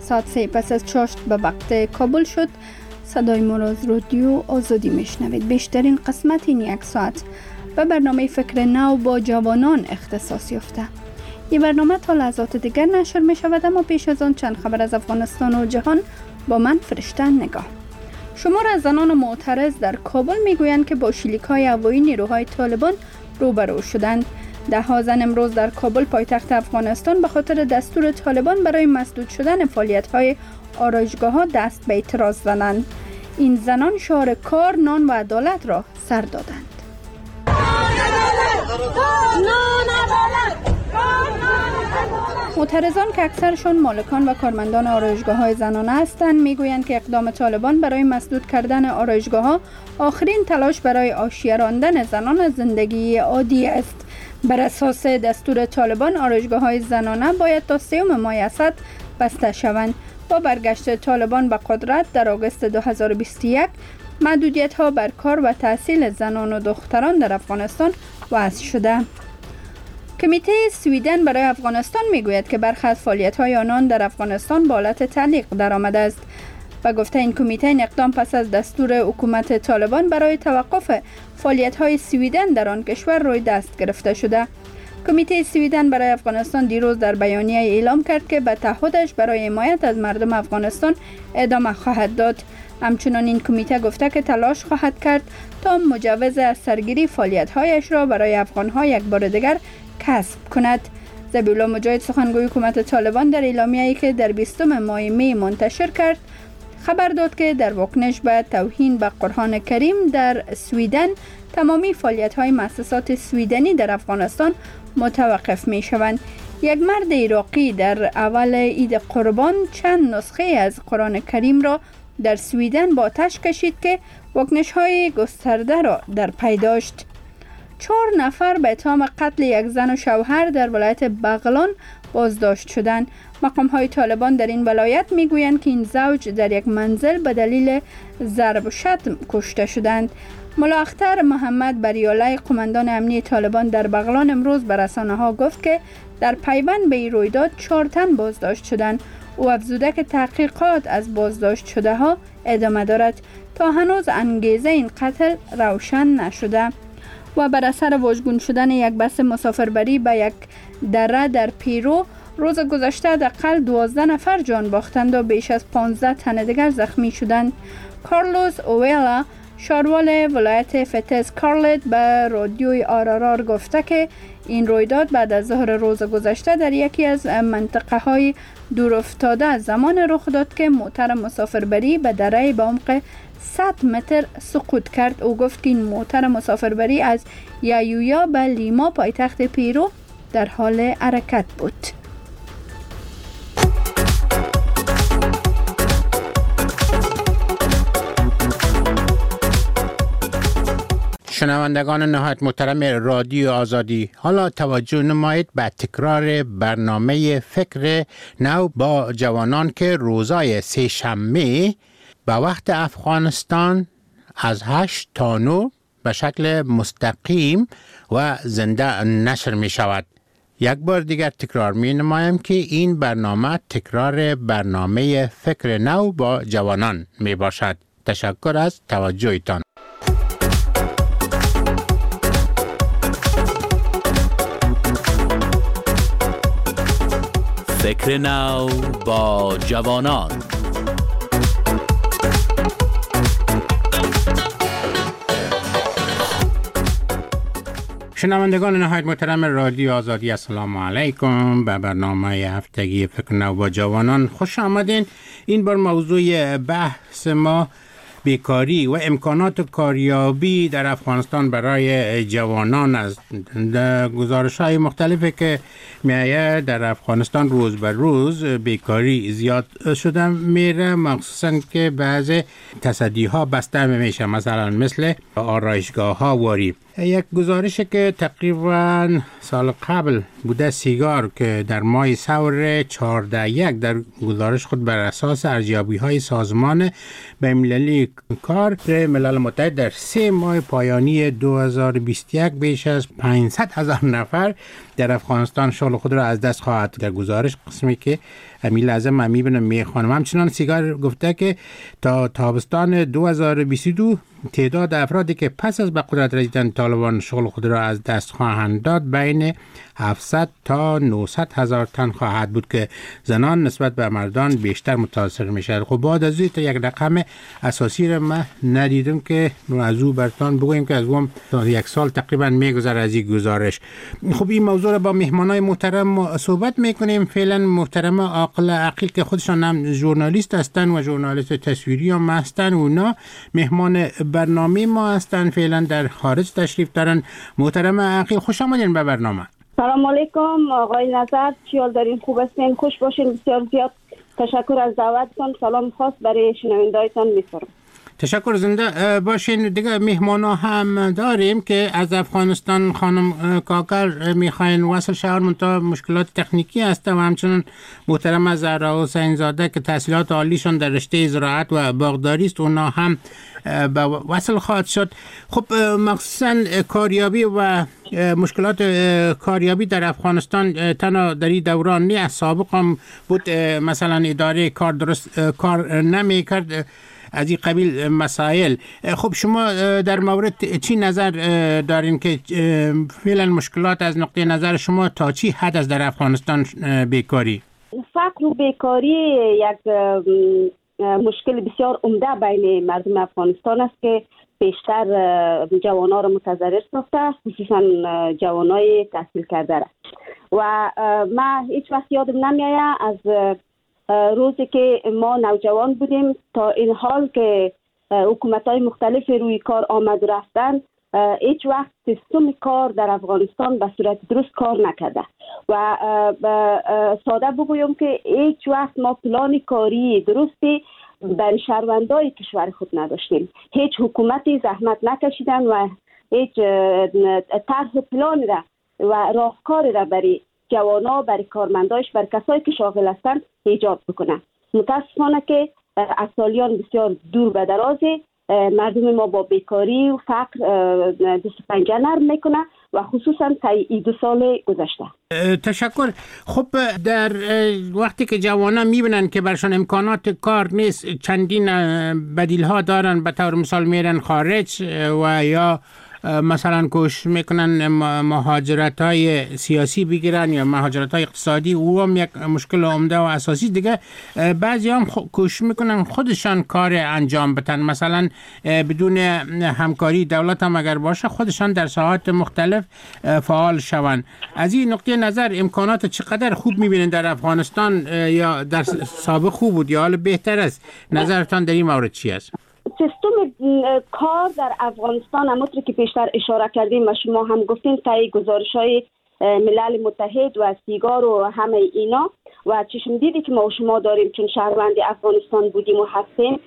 ساعت 3 پس از چاشت به وقت کابل شد. صدای ما را از رادیو آزادی میشنوید. بیشترین قسمت این یک ساعت به برنامه فکر نو با جوانان اختصاص یافته. این برنامه تا لحظات دیگر نشر می شود، اما پیش از آن چند خبر از افغانستان و جهان با من فرشته نگاه. شمار از زنان معترض در کابل میگویند که با شلیک‌های هوایی نیروهای طالبان روبرو شدند. ده ها زن امروز در کابل پایتخت افغانستان به خاطر دستور طالبان برای مسدود شدن فعالیت‌های آرایشگاه‌ها دست به اعتراض زدند. این زنان شعار کار، نان و عدالت را سر دادند. معترضان که اکثرشان مالکان و کارمندان آرایشگاه‌های زنانه هستند میگویند که اقدام طالبان برای مسدود کردن آرایشگاه‌ها آخرین تلاش برای حاشیه راندن زنان از زندگی عادی است. بر اساس دستور طالبان آرایشگاه‌های زنانه باید تا 3 ماه اسد بسته شوند. با برگشت طالبان به قدرت در آگوست 2021 محدودیت‌ها بر کار و تحصیل زنان و دختران در افغانستان وضع شده. کمیته سویدن برای افغانستان میگوید که برخی از فعالیت‌های آنان در افغانستان به حالت تعلیق درآمده است. و گفته این کمیته این اقدام پس از دستور حکومت طالبان برای توقف فعالیت‌های سویدن در آن کشور روی دست گرفته شده. کمیته سویدن برای افغانستان دیروز در بیانیه اعلام کرد که به تعهدش برای حمایت از مردم افغانستان ادامه خواهد داد. همچنان این کمیته گفته که تلاش خواهد کرد تا مجوز از سرگیری فعالیت‌هایش را برای افغان‌ها یک بار دیگر کسب کند. ذبیح الله مجاهد سخنگوی حکومت طالبان در اعلامیه‌ای که در 20 ماه می منتشر کرد خبر داد که در واکنش به توهین به قرآن کریم در سویدن تمامی فعالیت‌های مؤسسات سویدنی در افغانستان متوقف می‌شوند. یک مرد عراقی در اول عید قربان چند نسخه از قرآن کریم را در سویدن با آتش کشید که واکنش‌های گسترده را در پی داشت. 4 نفر به اتهام قتل یک زن و شوهر در ولایت بغلان بازداشت شدند. مقام‌های طالبان در این ولایت میگویند که این زوج در یک منزل به دلیل ضرب و شتم کشته شدند. ملا اختر محمد بریالای قماندان امنی طالبان در بغلان امروز به رسانه‌ها گفت که در پیوند به این رویداد 4 تن بازداشت شدند. او افزوده که تحقیقات از بازداشت شده ها ادامه دارد. تا هنوز انگیزه این قتل روشن نشده. و بر اثر واژگون شدن یک بس مسافربری به یک دره در پیرو روز گذشته حداقل 12 نفر جان باختند و بیش از 15 تن دیگر زخمی شدند. کارلوس اویلا شاروال ولایت فتس کارلت به رادیوی آرارار گفته که این رویداد بعد از ظهر روز گذشته در یکی از منطقه های دور افتاده از زمان رخ داد که موتر مسافربری به دره به عمق 100 متر سقوط کرد. او گفت که این موتر مسافربری از یایویا به لیما پایتخت پیرو در حال حرکت بود. شنوندگان نهایت محترم رادیو آزادی، حالا توجه نمایید به تکرار برنامه فکر نو با جوانان که روزای 3 شنبه به وقت افغانستان از 8 تا 9 به شکل مستقیم و زنده نشر می شود. یک بار دیگر تکرار می نمایم که این برنامه تکرار برنامه فکر نو با جوانان می باشد. تشکر از توجهتان. فکر نو با جوانان. شنوندگان نهایت محترم رادیو آزادی، السلام علیکم. به برنامه هفتگی فکر نو با جوانان خوش آمدین. این بار موضوع بحث ما بیکاری و امکانات کاریابی در افغانستان برای جوانان است. گزارش‌های مختلفی که میآید در افغانستان روز به روز بیکاری زیاد شده میره، مخصوصا که بعضی تصدی‌ها بسته میشه، مثلا مثل آرایشگاه‌ها واری. یک گزارشی که تقریبا سال قبل بوده، سیگار، که در ماه ثور 14/1 در گزارش خود بر اساس ارزیابی‌های سازمان بین‌المللی کار ملل متحد در 3 ماه پایانی 2021 بیش از 500,000 نفر در افغانستان شغل خود را از دست خواهد. در گزارش قسمی که همین لحظه من میبینم میخوانم. همچنان سیگار گفته که تا تابستان 2022 تعداد افرادی که پس از به قدرت رسیدن طالبان شغل خود را از دست خواهند داد بین 700 تا 900 هزار تن خواهد بود که زنان نسبت به مردان بیشتر متاثر میشد. خب بعد از این تا یک رقم اساسی را من ندیدم که از او برتان بگویم که از اون تا یک سال تقریبا میگذره از این گزارش. خب این موضوع را با مهمانای محترم صحبت میکنیم. فعلا محترم عاقل عقیل که خودشان هم ژورنالیست هستن و ژورنالیست تصویری هم هستن، اونا مهمان برنامه ما هستن، فعلا در خارج تشریف دارن. محترم عقیل خوش آمدین به برنامه. سلام علیکم آقای نظر، چی حال دارین؟ خوب هستین؟ خوش باشین. بسیار زیاد تشکر از دعوتتون. سلام خاص برای شنوندهایتان می‌سپارم. تشکر، زنده باشین. دیگه مهمانا هم داریم که از افغانستان خانم کاکر میخواین وصل شهر منتها مشکلات تکنیکی هست و همچنین محترم زهرا حسین زاده که تحصیلات عالیشان در رشته زراعت و باغداری است، اونا هم به وصل خواهد شد. خب مخصوصا کاریابی و مشکلات کاریابی در افغانستان تنها در این دوران نه، از سابق هم بود. مثلا اداره کار درست کار نمی کرد، از این قبیل مسائل. خب شما در مورد چی نظر دارین که فعلا مشکلات از نقطه نظر شما تا چی حد است در افغانستان بیکاری؟ فقر و بیکاری یک مشکل بسیار عمده بین مردم افغانستان است که بیشتر جوانان را متضرر ساخته، خصوصا جوانای تحصیل کرده را. و من هیچ وقت یادم نمیآید از روزی که ما نوجوان بودیم تا این حال که حکومت‌های مختلف روی کار آمد و رفتن، هیچ وقت سیستم کار در افغانستان به صورت درست کار نکرده. و ساده بگویم که هیچ وقت ما پلان کاری درستی برای شهروندای کشور خود نداشتیم. هیچ حکومتی زحمت نکشیدن و هیچ طرح پلان را و راهکار را برای جوانا، برای کارمندایش، برای کسایی که شاغل هستند ایجاد بکنن. متاسفانه که از سالیان بسیار دور به درازه مردم ما با بیکاری و فقر دست پنجه نرم میکنه و خصوصا تا این 2 سال گذشته. تشکر. خب در وقتی که جوانان میبینن که برشان امکانات کار نیست، چندین بدیل ها دارن، به طور مثال میرن خارج و یا مثلا کوشش میکنن مهاجرت های سیاسی بگیرن یا مهاجرت های اقتصادی، او هم یک مشکل عمده و اساسی. دیگه بعضی هم کوشش میکنن خودشان کار انجام بدن، مثلا بدون همکاری دولت هم اگر باشه خودشان در ساحات مختلف فعال شوند. از این نقطه نظر امکانات چقدر خوب میبینن در افغانستان، یا در سابق خوب بود یا حال بهتر است؟ نظرتان در این مورد چی است؟ سیستم کار در افغانستان همونطور که پیشتر اشاره کردیم و شما هم گفتین طی گزارش‌های ملل متحد و سیگار و همه اینا و چشم دیدی که ما و شما داریم چون شهروند افغانستان بودیم و هستیم،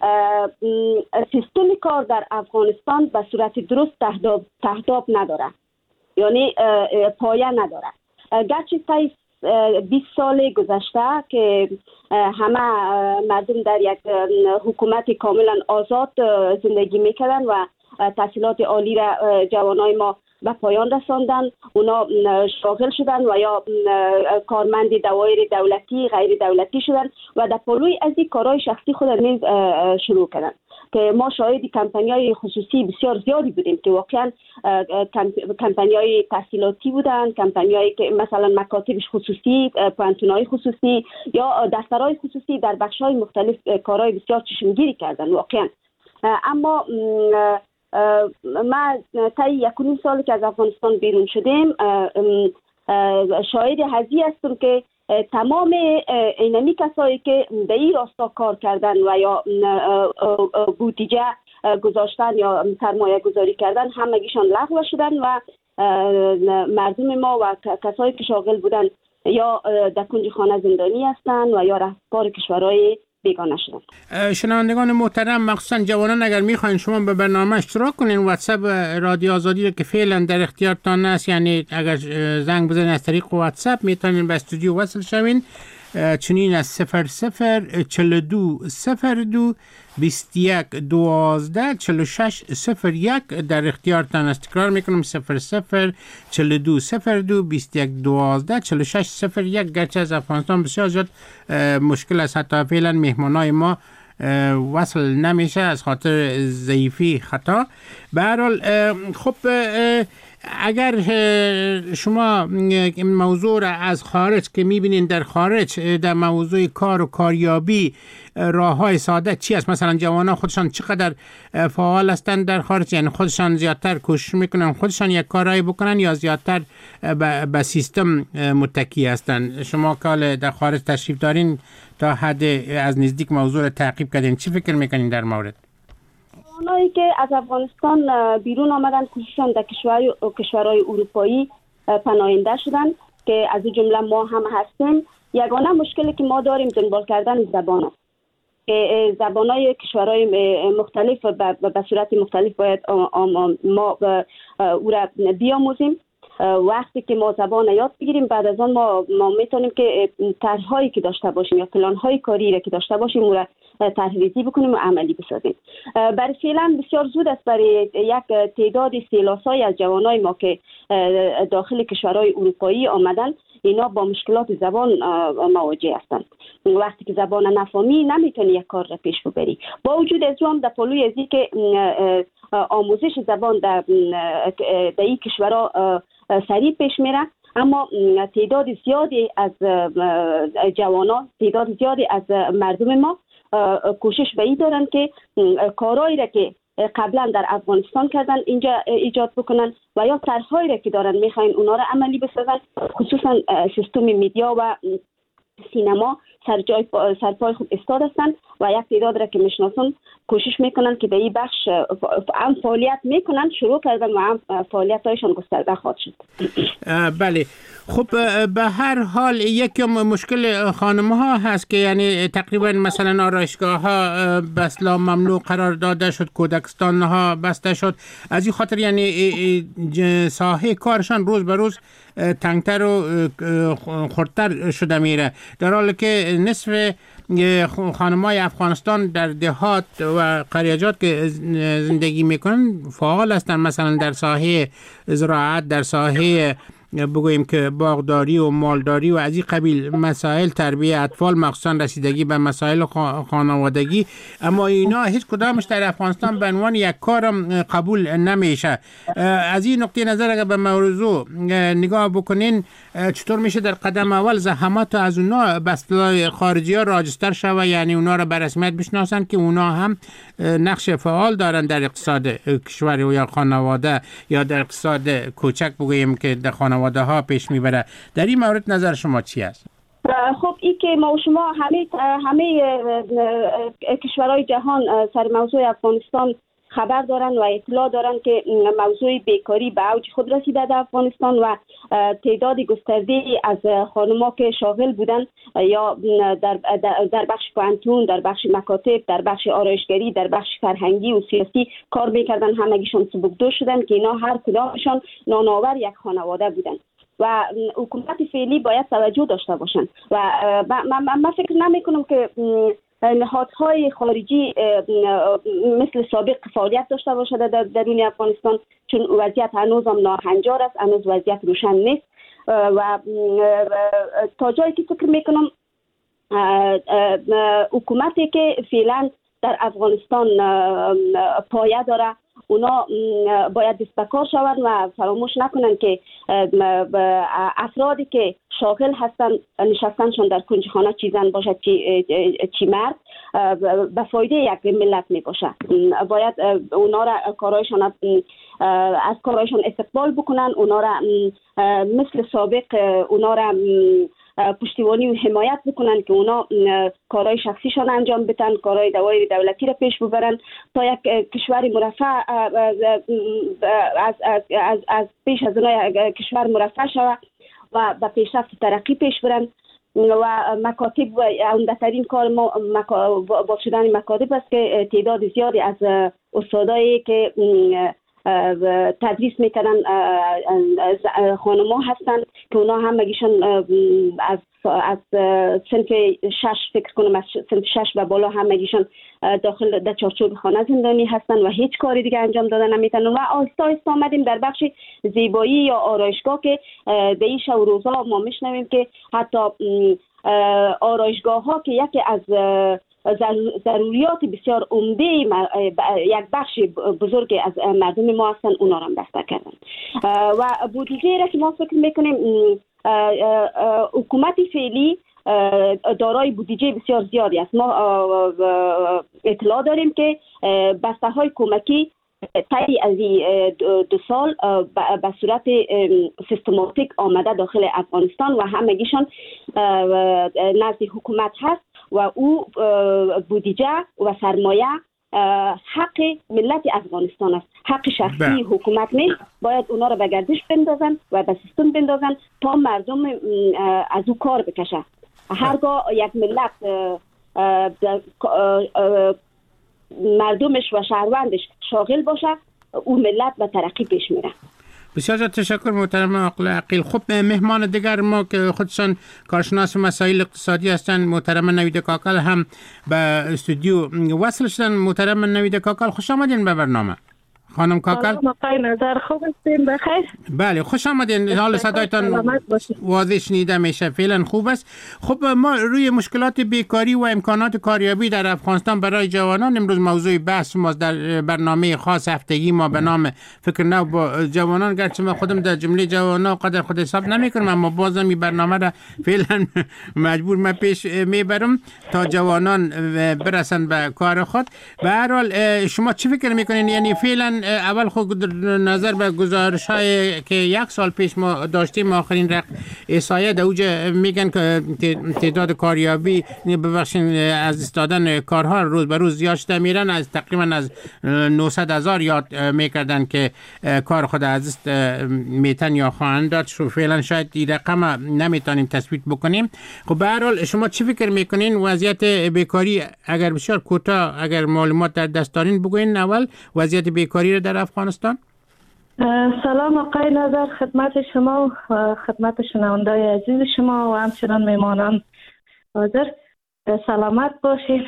سیستم کار در افغانستان به صورت درست تهداب نداره، یعنی پایه نداره. گرچه طی 20 سال گذشته که همه مردم در یک حکومت کاملا آزاد زندگی میکردن و تحصیلات عالی را جوانای ما به پایان رساندن، اونا شاغل شدن و یا کارمند دوایر دولتی غیر دولتی شدن و در پلوی از این کارهای شخصی خود نیز شروع کردن که ما شاهد کمپانی‌های خصوصی بسیار زیادی بودیم که واقعا کمپانی‌های تحصیلاتی بودن، کمپانی‌هایی که مثلا مکاتبش خصوصی، پانتون‌های خصوصی یا دفترهای خصوصی در بخش‌های مختلف کارهای بسیار چشمگیری کردن واقعا. اما ما طی 1.5 سال که از افغانستان بیرون شدیم شاهد هزی هستم که تمام اینمی کسایی که در این راستا کار کردن و یا بودجه گذاشتن یا سرمایه گذاری کردن همگیشان لغو شدن و مردم ما و کسایی که شاغل بودن یا در کنج خانه زندانی هستن و یا رهبر کشورهای بیگانه شدن. شنوندگان محترم، مخصوصا جوانان اگر میخواین شما به برنامه اشتراک کنین، واتساپ رادیو آزادی رو که فعلا در اختیارتان است، یعنی اگر زنگ بزنین از طریق واتساپ میتونین به استودیو وصل شوین. چنین از 004202 2112 4601 در اختیارتان است. تکرار میکنم 004202 2112 4601. گرچه از افغانستان بسیار زیاد مشکل است، حتی فعلا مهمانای ما وصل نمیشه از خاطر ضعیفی خطا. به هر حال خب اگر شما موضوع را از خارج که میبینین در خارج در موضوع کار و کاریابی راه‌های ساده چی است؟ مثلا جوانان خودشان چقدر فعال هستند در خارج، یعنی خودشان زیادتر کوشش میکنن خودشان یک کارایی بکنن یا زیادتر به سیستم متکی هستند؟ شما که در خارج تشریف دارین تا حد از نزدیک موضوع را تعقیب کردین، چی فکر میکنین در مورد؟ اونایی که از افغانستان بیرون آمدن خصوصا در کشورهای اروپایی پناهنده شدن که از جمله ما هم هستیم، یگانه مشکلی که ما داریم دنبال کردن زبان است که زبانهای کشورهای مختلف به صورت مختلف باید ما او را بیاموزیم. وقتی که ما زبان یاد بگیریم بعد از آن ما میتونیم که طرح‌هایی که داشته باشیم یا پلان‌های کاری را که داشته باشیم او را طرح‌ریزی بکنیم و عملی بسازیم. برای فعلا بسیار زود است برای یک تعداد سیلاسای از جوانای ما که داخل کشورهای اروپایی آمدن اینا با مشکلات زبان مواجه هستند. وقتی که زبان نفهمی نمیتونی یک کار را پیش ببری. با وجود از اون در پلوی ازی که آموزش زبان در این کشورها سریع پیش میره، اما تعداد زیادی از جوانان، تعداد زیادی از مردم ما کوشش به این دارن که کارهایی را که قبلا در افغانستان کردن اینجا ایجاد بکنن و یا طرحهایی را که دارن میخواین اونا را عملی بسازن. خصوصا سیستم میدیا و سینما سرپای خود استاد هستند و یک تعداد را که میشناسن کوشش میکنن که به این بخش هم فعالیت میکنن، شروع کردن و هم فعالیت هایشان گسترده خواهد شد. بله خب به هر حال یک مشکل خانم ها هست که یعنی تقریبا مثلا آرایشگاه ها به اصطلاح ممنوع قرار داده شد، کودکستان ها بسته شد، از این خاطر یعنی ساحه کارشان روز به روز تنگتر و خردتر شده میره، در حالی که نصف خانمای افغانستان در دهات و قریجات که زندگی میکنن فعال هستن، مثلا در ساحه زراعت، در ساحه بگوییم که باغداری و مالداری و از این قبیل مسائل، تربیت اطفال، مخصوصا رسیدگی به مسائل خانوادگی. اما اینا هیچ کدامش در افغانستان به عنوان یک کارم قبول نمیشه. از این نقطه نظر اگر به موضوع نگاه بکنین چطور میشه در قدم اول زحمات از اونا به اصطلاح خارجی ها راجستر شوه، یعنی اونا را به رسمیت بشناسن که اونا هم نقش فعال دارن در اقتصاد کشور یا خانواده یا در اقتصاد کوچک بگوییم که در خانواده ها پیش میبره. در این مورد نظر شما چی است؟ خب این که ما و شما همه کشورهای جهان سر موضوع افغانستان خبر دارن و اطلاع دارن که موضوع بیکاری به اوج خود رسیده در افغانستان و تعداد گسترده از خانم‌ها که شاغل بودن یا در بخش پانتون، در بخش مکاتب، در بخش آرایشگری، در بخش فرهنگی و سیاسی کار میکردن، همگیشون سبکدوش شدن که اینا هر کدامشان نانآور یک خانواده بودن و حکومت فعلی باید توجه داشته باشن و من فکر نمی کنم که نهادهای خارجی مثل سابق فعالیت داشته باشد در درون افغانستان، چون وضعیت هنوز هم ناهنجار است، هنوز وضعیت روشن نیست و تا جایی که فکر میکنم حکومتی که فعلا در افغانستان پایه داره اونا باید دست به کار شوند و فراموش نکنن که افرادی که شاغل هستن نشستنشون در کنجخانه چی زن باشه چی مرد به فایده یک ملت می باشه. باید اونا را از کارایشان استقبال بکنن، اونا را مثل سابق اونا را پشتیبانی و حمایت بکنن که اونا کارهای شخصیشان انجام بدن، کارهای دولتی را پیش ببرن تا یک کشور مرفه از پیش از اونها کشور مرفه شود و به پیشرفت ترقی پیش برن. و مکاتب و عمده‌ترین کار ما با شدن مکاتب است که تعداد زیادی از استادایی که تدریس میکردن خانم‌ها هستند که اونا همگیشون از صنف 6 فکر کنم از صنف 6 و بالا همگیشون داخل در چارچوب خانه زندانی هستن و هیچ کاری دیگه انجام دادن نمیتونن و آهسته آهسته آمدیم در بخش زیبایی یا آرایشگاه که در این شب و روزها ما میشنویم که حتی آرایشگاه ها که یکی از ضروریات بسیار عمده یک بخش بزرگی از مردم ما هستن اونا را هم دفتر کردن و بودجه را که ما فکر میکنیم حکومت فعلی دارای بودجه بسیار زیادی است. ما اطلاع داریم که بسته های کمکی طی از 2 سال به صورت سیستماتیک آمده داخل افغانستان و همگیشان نزد حکومت هست و او بودجه و سرمایه حق ملت افغانستان است، حق شخصی حکومت نیست. باید اونا رو به گردش بندازن و به سیستم بندازن تا مردم از او کار بکشه. هرگاه یک ملت مردمش و شهروندش شاغل باشه او ملت به ترقی پیش میره. بسیار تشکر محترم آقای عقیل. خب مهمان دیگر ما که خودشان کارشناس مسائل اقتصادی هستند محترم نوید کاکل هم به استودیو وصل شدن. محترم نوید کاکل خوش آمدین به برنامه. خانم کاکل آقای نظر خوب هستین؟ بخیر. بله خوش آمدین. حال صدایتان واضح شنیده میشه، فعلا خوب است. خب ما روی مشکلات بیکاری و امکانات کاریابی در افغانستان برای جوانان امروز موضوع بحث ما در برنامه خاص هفتگی ما به نام فکر نو با جوانان، گرچه ما خودم در جمله جوانان قدر خود حساب نمیکنم اما بازم این برنامه را فعلا مجبور من پیش میبرم تا جوانان برسن به کار خود. به هر حال شما چی فکر میکنین؟ یعنی فعلا اول خود نظر به گزارش های که 1 سال پیش ما داشتیم آخرین احصایه در اوج میگن که تعداد کاریابی ببخشید از استادن کارها روز به روز زیاد شده میرن، از تقریبا از 900,000 یاد میکردن که کار خود از است میتن یا خواهند داد. فعلا شاید این رقم نمیتونیم تثبیت بکنیم. خب به هر حال شما چی فکر میکنین وضعیت بیکاری؟ اگر بسیار کوتاه اگر معلومات در دست دارین بگوین اول وضعیت بیکاری در افغانستان. سلام آقای نظر خدمت شما و خدمت شنوندای عزیز شما و همچنان میمانان حاضر. سلامت باشید.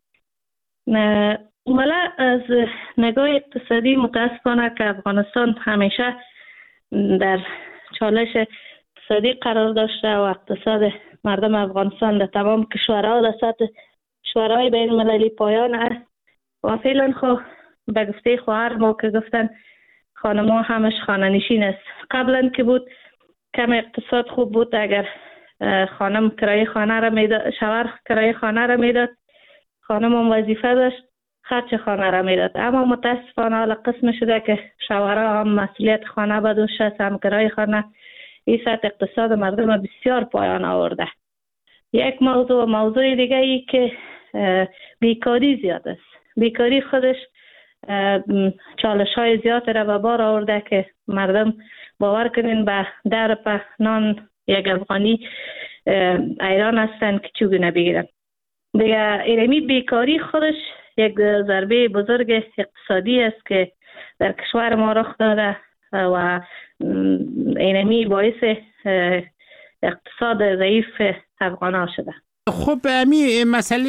اولا از نگاه اقتصادی متاسفانه که افغانستان همیشه در چالش اقتصادی قرار داشته و اقتصاد مردم افغانستان در تمام کشورها در سطح شورای بین المللی پایان است و فعلا خب به گفته خواهر ما که گفتن خانم‌ها همش خانه نشین است. قبلا که بود کم اقتصاد خوب بود، اگر خانم کرایه خانه را میداد، شوهر کرایه خانه را میداد، خانم هم وظیفه داشت خرج خانه را میداد. اما متاسفانه حالا قسم شده که شوهرها هم مسئولیت خانه بدوش است، هم کرایه خانه. این سطح اقتصاد مردم بسیار پایان آورده. یک موضوع دیگه ای که بیکاری زیاد است. بیکاری خودش چالش های زیاد را به بار آورده که مردم باور کنین به در په نان یک افغانی ایران هستن که چوگونه بگیرن. دیگه ایرمی بیکاری خودش یک ضربه بزرگ اقتصادی است که در کشور ما رخ داده و ایرمی باعث اقتصاد ضعیف افغان شده. خب همین مسئله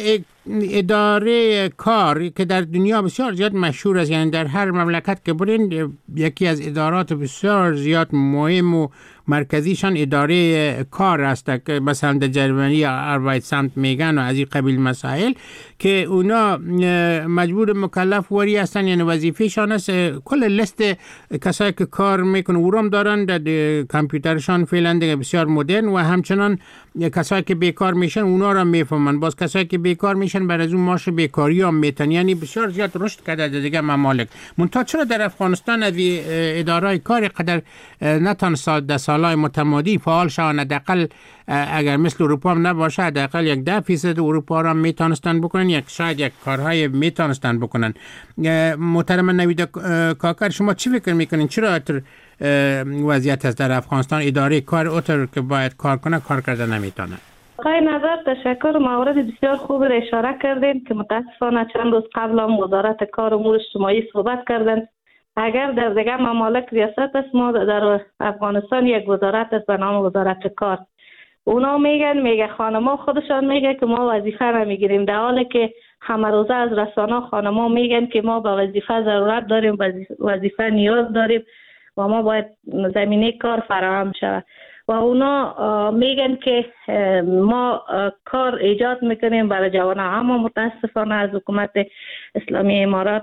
اداره کار که در دنیا بسیار زیاد مشهور است، یعنی در هر مملکت که برین یکی از ادارات بسیار زیاد مهم و مرکزیشان اداره کار است که مثلا در جرمنی آربایتسامت میگن و از این قبیل مسائل که اونا مجبور مکلف وری هستن، یعنی وظیفهشان است کل لیست کسایی که کار میکنن اورام دارن در کامپیوترشان فعلا دیگه بسیار مدرن و همچنان کسایی که بیکار میشن اونا را میفهمن، باز کسایی که بیکار میشن بر از اون معاش بیکاری هم میتن، یعنی بسیار زیاد رشد کرده دیگه ممالک. منتها چرا در افغانستان از اداره کار قدر نتونست در سالهای متمادی فعال شوند؟ حداقل اگر مثل اروپا هم نباشه حداقل 10% اروپا را میتونستن بکنن، شاید یک کارهای میتونستن بکنن. محترم نوید کاکر شما چی فکر میکنین چرا وضعیت است در افغانستان اداره کار اوتر که باید کار کنه کار کرده نمیتونه؟ آقای نظر تشکر، مورد بسیار خوب را اشاره کردین که متاسفانه چند روز قبل هم وزارت کار و امور اجتماعی صحبت کردن اگر در دیگر ممالک ریاست است، ما در افغانستان یک وزارت است به نام وزارت کار. اونا میگه خانما خودشان میگه که ما وظیفه نمیگیریم، در حالی که همه روزه از رسانه خانما میگن که ما به وظیفه ضرورت داریم، وظیفه نیاز داریم و ما باید زمینه کار فراهم شود. و اونا میگن که ما کار ایجاد میکنیم برای جوانان، اما متاسفانه از حکومت اسلامی امارات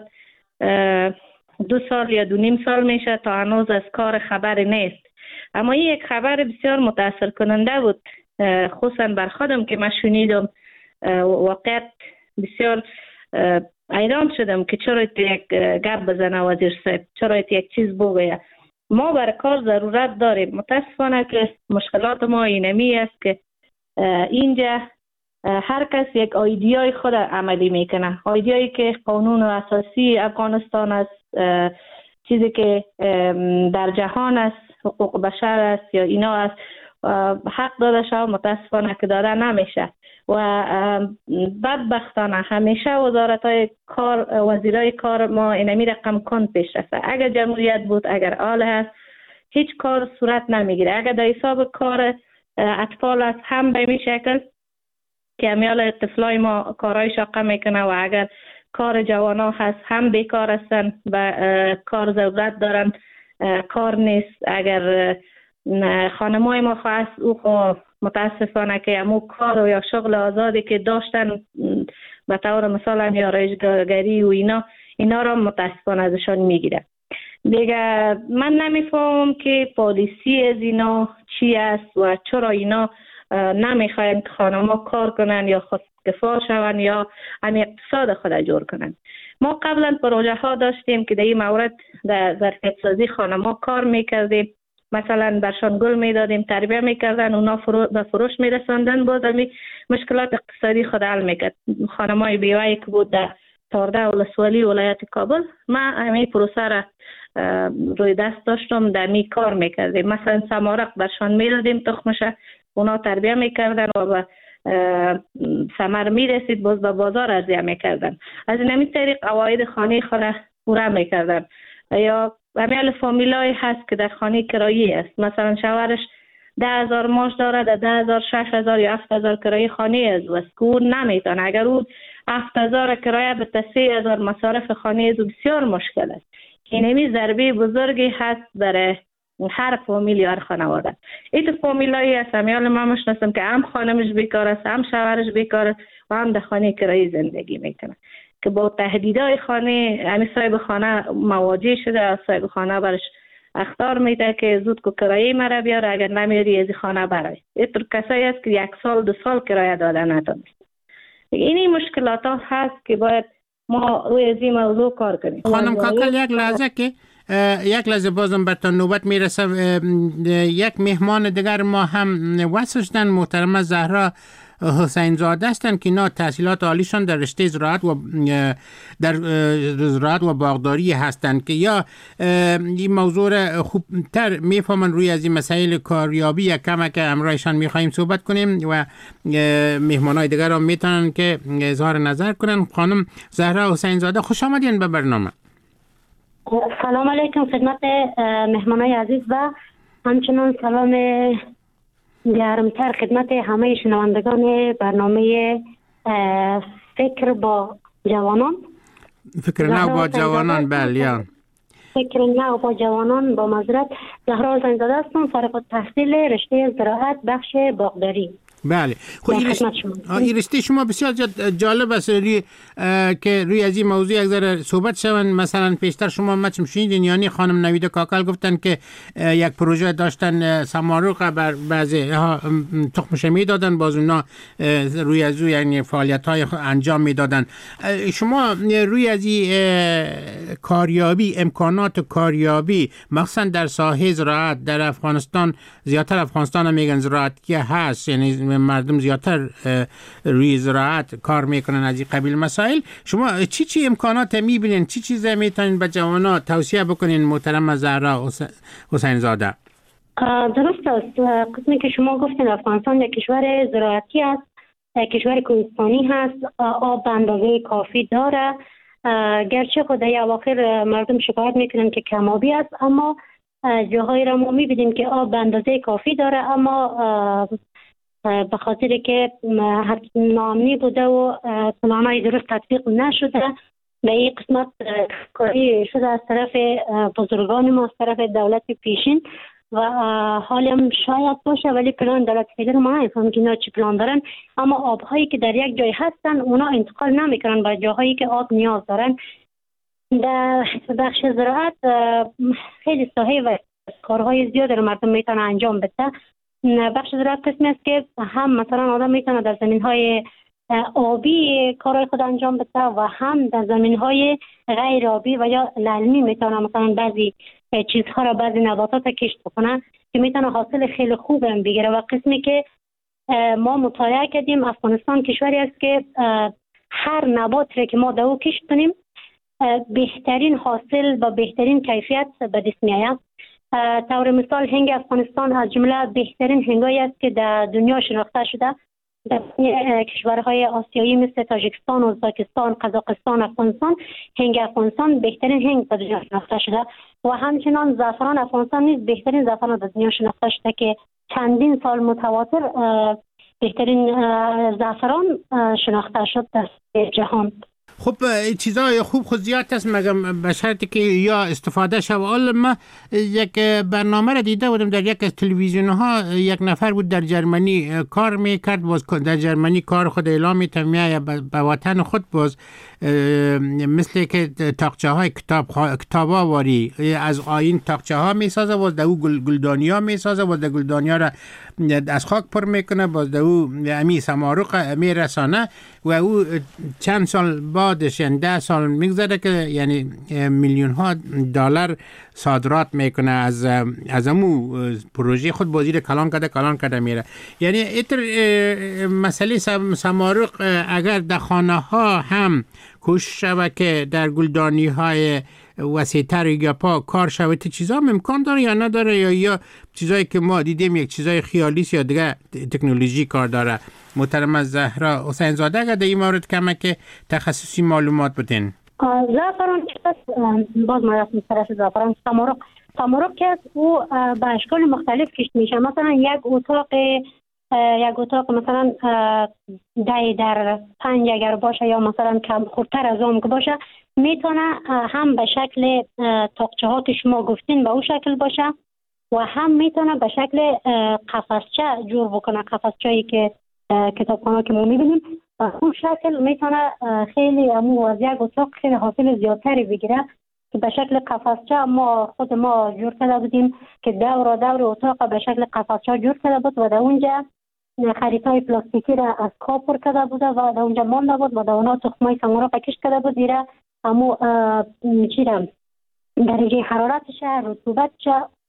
2 سال یا 2.5 سال میشه تا هنوز از کار خبری نیست. اما این یک خبر بسیار متاثر کننده بود، خصوصا بر خودم که من شنیدم. واقعا بسیار حیران شدم که چرا یک گپ بزنه وزیر صاحب، چرا یک چیز بگویه. ما برای کار ضرورت داریم. متاسفانه که مشکلات ما اینمی است که اینجا هر کس یک ایدئای خود عملی میکنه، ایدئایی که قانون اساسی افغانستان است، چیزی که در جهان است، حقوق بشر است یا اینا است، حق داده شود. متاسفانه که داده نمیشه و بدبختانه همیشه وزارت‌های کار، وزیرای کار ما اینمی رقم کن پیش رفته. اگر جمهوریت بود، اگر آله هست، هیچ کار صورت نمیگیره. اگر در حساب کار اطفال است هم به این شکل که امیال طفلای ما کارهای شاقه میکنه و اگر کار جوانا هست هم بیکار هستن و کار ضرورت دارن، کار نیست. اگر خانمای ما خواست او متاسفانه که امو کار یا شغل آزادی که داشتن به طور مثلا یا آرایشگری و اینا را متاسفانه ازشان میگیره. دیگه من نمیفهمم که پالیسی از اینا چی است و چرا اینا نمیخواین که خانما کار کنن یا خودکفا شون یا هم اقتصاد خود جور کنن. ما قبلا پروژه ها داشتیم که در این مورد در ظرفیت سازی خانما کار میکردیم، مثلا برشان گل میدادیم، تربیه میکردن، اونا به فروش میرساندن، باز همی مشکلات اقتصادی خود حل میکرد. خانمای بیوه‌ای که بود در 14 ولسوالی ولایت کابل، ما همین پروسه را روی دست داشتم، در می کار میکردیم. مثلا سمارق برشان میدادیم تخمش، اونا تربیه میکردن و به ثمر میرسید، باز به بازار عرضه میکردن. از این طریق عواید خانه خود پورا میکردن. یا همین فامیلای هست که در خانه کرایی است، مثلا شوهرش 10,000 معاش داره، در 10,000 6,000 یا 7,000 کرایه خانه از وست که اون نمیتونه. اگر اون 7,000 کرایه به 3,000 مصارف خانه از بسیار مشکل است. اینمی ضربه بزرگی هست برای هر فامیل یا هر خانواده. این فامیلایی است همیال ما مشناسم که هم خانمش بیکار است، هم شوهرش بیکار است و هم در خانه کرایی زندگی میکنه که با تهدیدهای خانه همی صاحب خانه مواجه شده. صاحب خانه برش اخطار میده که زود که کرایه مرا بیار، اگر نمیاری از خانه برای. اینطور کسایی است که 1 سال 2 سال کرایه داده نتونست. این مشکلات ها هست که باید ما روی از این موضوع کار کنیم. خانم کاکل یک لحظه بازم برتان نوبت میرسم. یک مهمان دیگر ما هم وصل شدن، محترمه زهرا حسین زاده هستند که اینا تحصیلات عالیشان در رشته زراعت و باغداری هستند که یا این موضوع خوبتر میفهمن روی از این مسائل کاریابی یک کم که امرایشان میخواییم صحبت کنیم و مهمانای دیگر هم میتونن که اظهار نظر کنن. خانم زهرا حسین زاده خوش آمدین به برنامه. سلام علیکم خدمت مهمانای عزیز و همچنان سلام گرمتر خدمت همه شنوندگان برنامه فکر با جوانان. فکر نو با جوانان، بله. فکر نو با جوانان، با معذرت. زهرا حسین زاده هستم، فارغ التحصیل رشته زراعت بخش باغداری. بله. این رشته شما بسیار جالب است که روی از این موضوع یک ذره صحبت شون. مثلا پیشتر شما مچم شنیدین یعنی خانم نویده کاکل گفتن که یک پروژه داشتن سمارق بر بعضی تخمش میدادن، باز اونا روی از او یعنی فعالیت های انجام میدادن. شما روی از این کاریابی، امکانات کاریابی مخصوصا در ساحه زراعت در افغانستان، زیادتر افغانستان هم میگن زراعتی هست، یعنی مردم زیادتر روی زراعت کار میکنن از این قبیل مسائل. شما چی امکانات میبینین، چی چیزا میتونین به جوانان توصیه بکنین محترم زهرا حسین زاده؟ درست است. قسمی که شما گفتین افغانستان یک کشور زراعتی است، کشور کوهستانی هست، آب به اندازه کافی داره گرچه خود در اواخر مردم شکایت میکنن که کمابی است، اما جاهایی را ما میبینیم که آب به اندازه کافی داره، اما به خاطر که ناامنی بوده و پلان‌های درست تطبیق نشده به این قسمت کاری شده از طرف بزرگان ما، از طرف دولت پیشین و حالی هم شاید باشه، ولی پلان دولت فعلی ما نمی‌فهمیم که اینا چی پلان دارن. اما آبهایی که در یک جای هستن اونا انتقال نمیکنن به جاهایی که آب نیاز دارن. در بخش زراعت خیلی ساحه و کارهای زیاد رو مردم میتونن انجام بده. بخش زراعت قسمی است که هم مثلا آدم میتونه در زمین‌های آبی کارهای خود انجام بده و هم در زمین‌های غیر آبی و یا للمی میتونه مثلا بعضی چیزها را، بعضی نباتات کشت بکنه که میتونه حاصل خیلی خوب هم بگیره. و قسمی که ما مطالعه کردیم، افغانستان کشوری است که هر نبات را که ما در او کشت کنیم بهترین حاصل و بهترین کیفیت به دست میآید. طور مثال هنگ افغانستان از جمله بهترین هنگایی است که در دنیا شناخته شده. در کشورهای آسیایی مثل تاجیکستان، ازبکستان، قزاقستان، افغانستان، هنگ افغانستان بهترین هنگ در دنیا شناخته شده و همچنان زعفران افغانستان نیز بهترین زعفران در دنیا شناخته شده که چندین سال متواتر بهترین زعفران شناخته شد در جهان. خب چیزای خوب خود زیاد است، مگم به شرطی که یا استفاده شود. حالا ما یک برنامه را دیده بودم در یک از تلویزیون ها، یک نفر بود در جرمنی کار میکرد، باز در جرمنی کار خود اعلام میتونه به وطن خود، باز مثل که تاقچه های کتاب واری از آیین تاقچه ها میسازه، باز در او گلدانی ها میسازه، باز در گلدانی ها را از خاک پر میکنه، باز در او امی سمارق میرسانه و او چند سال بعدش یعنی 10 سال میگذره که یعنی میلیون ها دلار صادرات میکنه از امو پروژه خود، بازی کلان کرده میره. یعنی ایتر مسئله سمارق اگر در خانه ها هم کوشش شود که در گلدانی های وسیع‌تر یا پا کار شود، چیزا امکان داره یا نداره، یا چیزایی که ما دیدیم یک چیزای خیالی است یا دیگه تکنولوژی کار داره؟ محترم زهرا حسین زاده اگر در این مورد کمک تخصصی معلومات بدین. زعفران باز ما رفتیم طرف زعفران. سمارق که او به اشکال مختلف کشت میشه. مثلا یک اتاق مثلا 10x5 اگر باشه یا مثلا کم خردتر از اون که باشه، میتونه هم به شکل تاقچه ها که شما گفتین به اون شکل باشه و هم میتونه به شکل قفسچه جور بکنه. قفسچه‌ای که کتابخانه که ما میبینیم به اون شکل میتونه خیلی از یک اتاق خیلی حاصل زیادتری بگیره که به شکل قفسچه خود ما جور کرده بودیم که دور اتاق به شکل قفسچه جور کرده بود و در اونجا خریطای پلاستیکی را از کاب پر کرده بوده و در اونجا مانده بود و در اونا تخمای سمارق کشت کرده بود. دیره همو درجه حرارتش، رطوبتش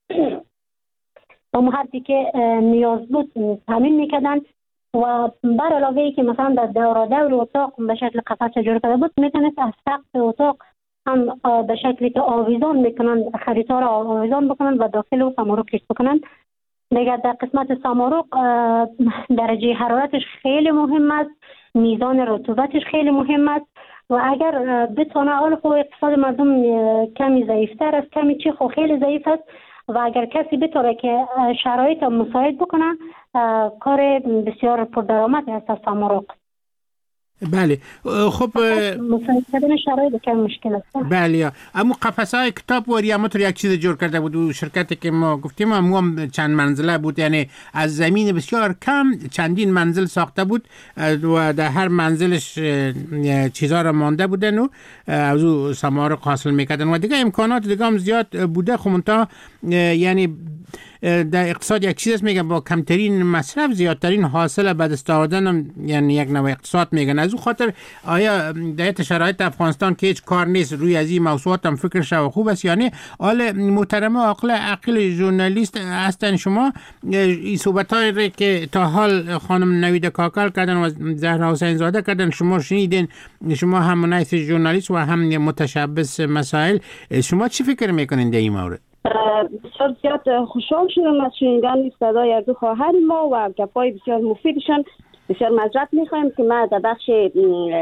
و حدی که نیاز بود تامین میکردن و بر علاوه ای که مثلا در دور اتاق به شکل قفسچه جور کرده بود، میتونست از سقف اتاق هم به شکلی که آویزان میکنن، خریطا را آویزان بکنن و داخل و سمارق کشت بکنن. دیگر در قسمت سمارق درجه حرارتش خیلی مهم است، میزان رطوبتش خیلی مهم است و اگر بتونه حال خو اقتصاد مردم کمی ضعیفتر است، کمی چی خو خیلی ضعیف است و اگر کسی بتونه که شرایط مساعد بکنه، کار بسیار پردرآمدی است از سمارق. بله. خب مساعد کردن شرایط کم مشکل است. بله. اما قفسه‌های کتاب واری همونطور یک چیز جور کرده بود و شرکتی که ما گفتیم هم چند منزله بود، یعنی از زمین بسیار کم چندین منزل ساخته بود و در هر منزلش چیزا را مانده بودن و از او سمارق حاصل میکردن و دیگه امکانات دیگه هم زیاد بوده. خب منتها یعنی در اقتصاد یک چیز میگن با کمترین مصرف زیادترین حاصل به دست آوردن، یعنی یک نوع اقتصاد میگن. از اون خاطر آیا در شرایط افغانستان که هیچ کار نیست روی از این موضوعات هم فکر شو خوب است؟ یعنی حال محترم عقل ژورنالیست هستن شما، این صحبتایی که تا حال خانم نوید کاکل کردن و زهرا حسین زاده کردن شما شنیدین، شما هم منایس ژورنالیست و هم متشبث مسائل، شما چی فکر میکنین در این مورد؟ بسیار زیاد خوشحال شدم از شنیدن صدای از دو خواهر ما و گپای بسیار مفیدشان. بسیار معذرت میخوایم که ما در بخش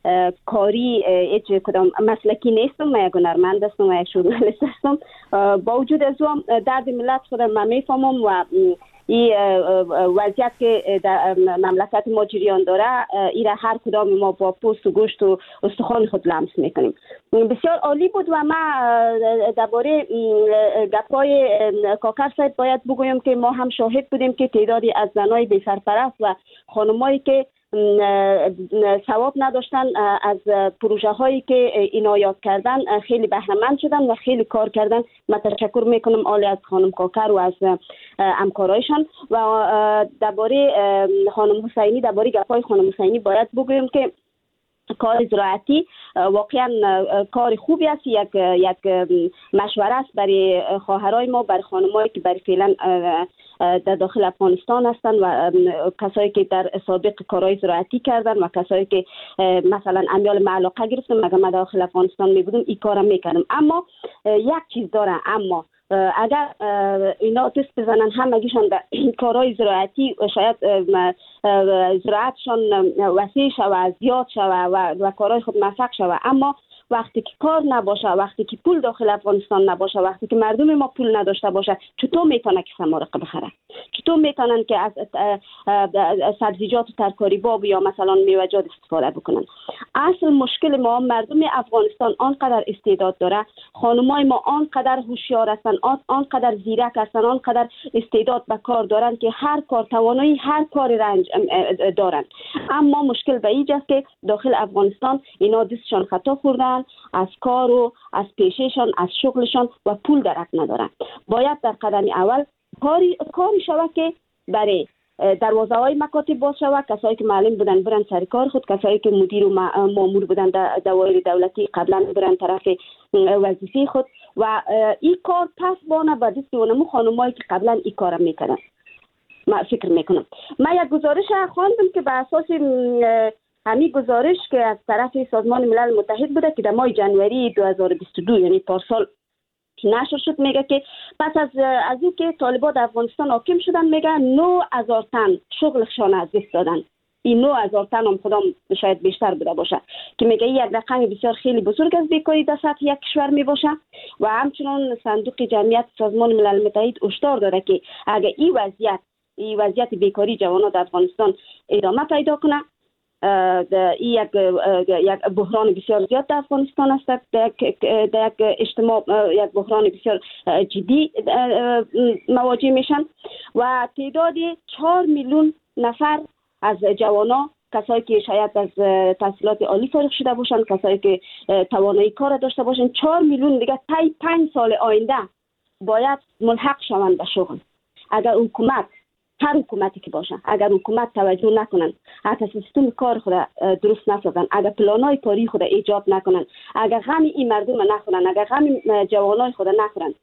کاری هیچ کدام مسلکی نیستم. من یک هنرمند هستم و یک ژورنالیست هستم. با وجود از اون درد ملت خودم من میفهمم و این وضعیت که در مملکت ما جریان داره این را هر کدام ما با پوست و گوشت و استخوان خود لمس میکنیم. بسیار عالی بود و ما درباره گپای کاکر صاحب باید بگویم که ما هم شاهد بودیم که تعدادی از زنای بی سرپرست و خانمایی که ثواب نداشتن از پروژه هایی که عنایت کردن خیلی بهره مند شدن و خیلی کار کردن. من تشکر میکنم عالی از خانم کاکر و از همکارایشان. و درباره خانم حسینی، درباره گپای خانم حسینی باید بگویم که کار زراعتی واقعا کار خوبی است. یک مشوره است برای خواهرای ما، برای خانمایی که برای فعلا در داخل افغانستان هستند و کسایی که در سابق کارهای زراعتی کردن و کسایی که مثلا امیال معلقه گرفتن. مگه من داخل افغانستان می بودم این کارم میکردم. اما یک چیز داره، اما اگر اینا دست بزنن همگیشان در کارهای زراعتی شاید زراعتشان وسیع شود، زیاد شود و کارهای خود موفق شود. اما وقتی که کار نباشه، وقتی که پول داخل افغانستان نباشه، وقتی که مردم ما پول نداشته باشه، چطور میتونه که سمارق بخره؟ چطور میتونن که از سبزیجات و ترکاری باب یا مثلا میوه‌جات استفاده بکنن؟ اصل مشکل ما مردم افغانستان آنقدر استعداد داره، خانمای ما آنقدر هوشیار هستن، آنقدر زیرک هستن، آنقدر استعداد به کار دارن که هر کار توانایی هر کاری رنج دارن. اما مشکل به اینجاست که داخل افغانستان اینا دستشان خطا خوردن از کار و از پیشهشان، از شغلشان و پول درک ندارن. باید در قدم اول کاری شود که برای دروازه های مکاتب باز شود. کسایی که معلم بودن برن سر کار خود، کسایی که مدیر و مامور بودن در دوایر دولتی قبلا برن طرف وظیفه خود و این کار پس بانه به دست اونمو خانمایی که قبلا این کارم میکردن. من فکر میکنم من یک گزارش خواندم که به اساس همین گزارش که از طرف سازمان ملل متحد بوده که در ماه جنوری 2022 یعنی پارسال نشر شد، میگه که پس از این که طالبان در افغانستان حاکم شدن، میگه 9000 تن شغلشان از دست دادن. این 9000 تن هم خودم شاید بیشتر بوده باشه که میگه یک رقم بسیار خیلی بزرگ از بیکاری در سطح یک کشور می باشه. و همچنان صندوق جمعیت سازمان ملل متحد هشدار داده که اگر این وضعیت بیکاری جوانان در افغانستان ادامه پیدا کنه، یک بحران بسیار زیاد در افغانستان است، در یک اجتماع یک بحران بسیار جدی مواجه میشن و تعداد 4 میلیون نفر از جوانان، کسایی که شاید از تحصیلات عالی فارغ شده باشن، کسایی که توانایی کار داشته باشن، 4 میلیون دیگه طی 5 سال آینده باید ملحق شوند به شغل. اگر حکومت، هر حکومتی که باشه، اگر حکومت توجه نکنن، اگر سیستم کار خود درست نسازن، اگر پلانای کاری خود ایجاد نکنن، اگر غم این مردم نخورن، اگر غم جوانای خود نخورن،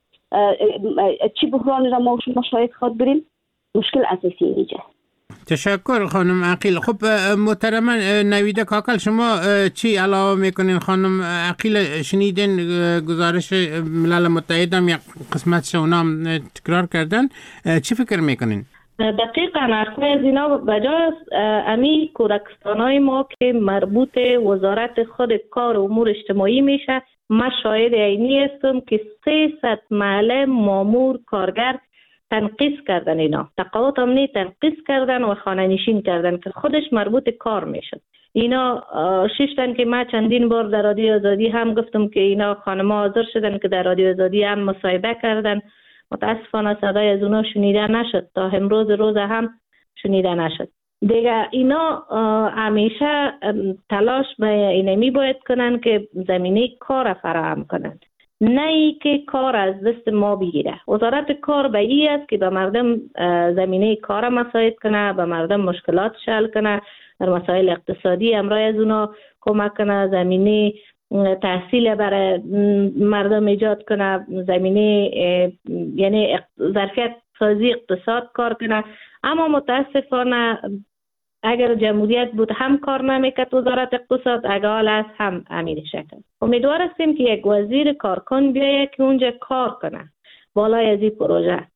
چی بحرانی را ما شما شاید خود بریم؟ مشکل اساسی اینجا. تشکر خانم عقیل. خب محترما نویده کاکل، شما چی علاوه میکنین؟ خانم عقیل شنیدین گزارش ملل متحد هم یک قسمتش اونام تکرار کردن، چی فکر میکنین؟ دقیقاً حرفای از اینا بجاست. امی کورکستانای ما که مربوط وزارت خود کار و امور اجتماعی میشه، من شاهد عینی هستم که 300 معلم، مامور، کارگر تنقیص کردن، اینا تقاعد امنی تنقیص کردن و خانه نشین کردن که خودش مربوط کار میشد. اینا ششتن که من چندین بار در رادیو آزادی هم گفتم که اینا خانم حاضر شدن که در رادیو آزادی هم مصاحبه کردن. متاسفانه صدای از اونا شنیده نشد، تا روز هم شنیده نشد دیگه. اینا همیشه تلاش به اینمی باید کنن که زمینه کار فراهم کنن، نه ای که کار از دست ما بگیره. وزارت کار به این است که به مردم زمینه کار مساعد کنه، به مردم مشکلات حل کنه، در مسائل اقتصادی امرای از اونا کمک کنه، زمینه تحصیل برای مردم ایجاد کنه، زمینه یعنی ظرفیت سازی اقتصاد کار کنه. اما متاسفانه اگر جمهوریت بود هم کار نمیکرد وزارت اقتصاد، اگر حال است هم همین شکل. امیدوار هستیم که یک وزیر کارکن بیاید که اونجا کار کنه بالای از این پروژه.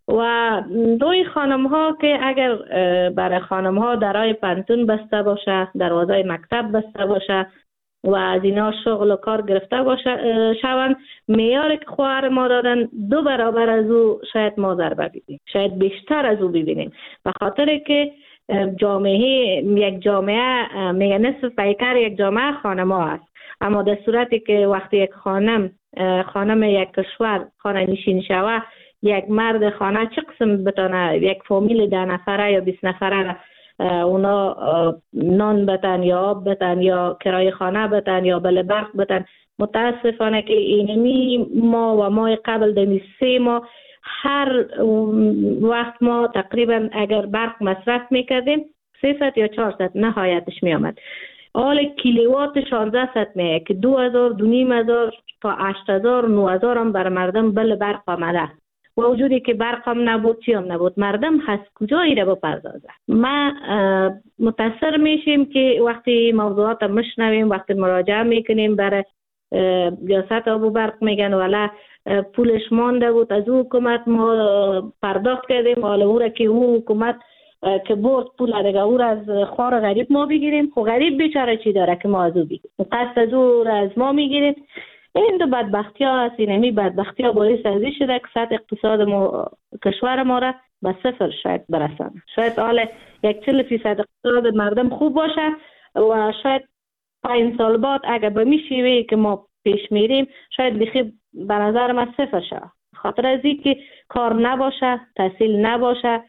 و روی خانم ها که اگر برای خانم ها درای پانتون بسته باشه، دروازه مکتب بسته باشه و از اینا شغل و کار گرفته باشه شوند، معیاری که خواهر ما دادن 2 برابر از او شاید ما ضربه ببینیم، شاید بیشتر از او ببینیم، به خاطر که یک جامعه میگه نصف پیکر یک جامعه خانم ها است. اما در صورتی که وقتی یک خانم یک کشور خانه نشین شوه، یک مرد خانه چه قسم بتانه یک فامیل 10 نفره یا 20 نفره اونا نان بتن یا آب بتن یا کرایه خانه بتن یا بل برق بتن. متاسفانه که اینمی ما و ماه قبل دمی 3 ماه هر وقت ما تقریبا اگر برق مصرف میکردیم 300 یا 400 نهایتش میامد. حال کیلووات 16 ست میه که 2000 2500 تا 8000 9000 هم بر مردم بل برق آمده. و وجودی که برق هم نبود چی هم نبود، مردم هست کجایی را بپردازه. ما متاثر میشیم که وقتی موضوعات مشنویم، وقتی مراجعه میکنیم برای ریاست آب و برق میگن والا پولش مانده بود از او حکومت ما پرداخت کردیم، حالا او را که او حکومت که برد پول دیگه او را از خوار غریب ما بگیریم. خب غریب بیچاره چی داره که ما از او بگیریم؟ قصد از او را از ما میگیریم. این 2 بدبختی ها هست. اینمی بدبختی ها باعث ازی شده که سطح اقتصاد کشور ما را به 0 شاید برسانه. شاید حال 40% اقتصاد مردم خوب باشه و شاید 5 سال بعد اگر به میشیوه که ما پیش میریم شاید بخی به نظر من 0 شد. خاطر از این که کار نباشه، تحصیل نباشه،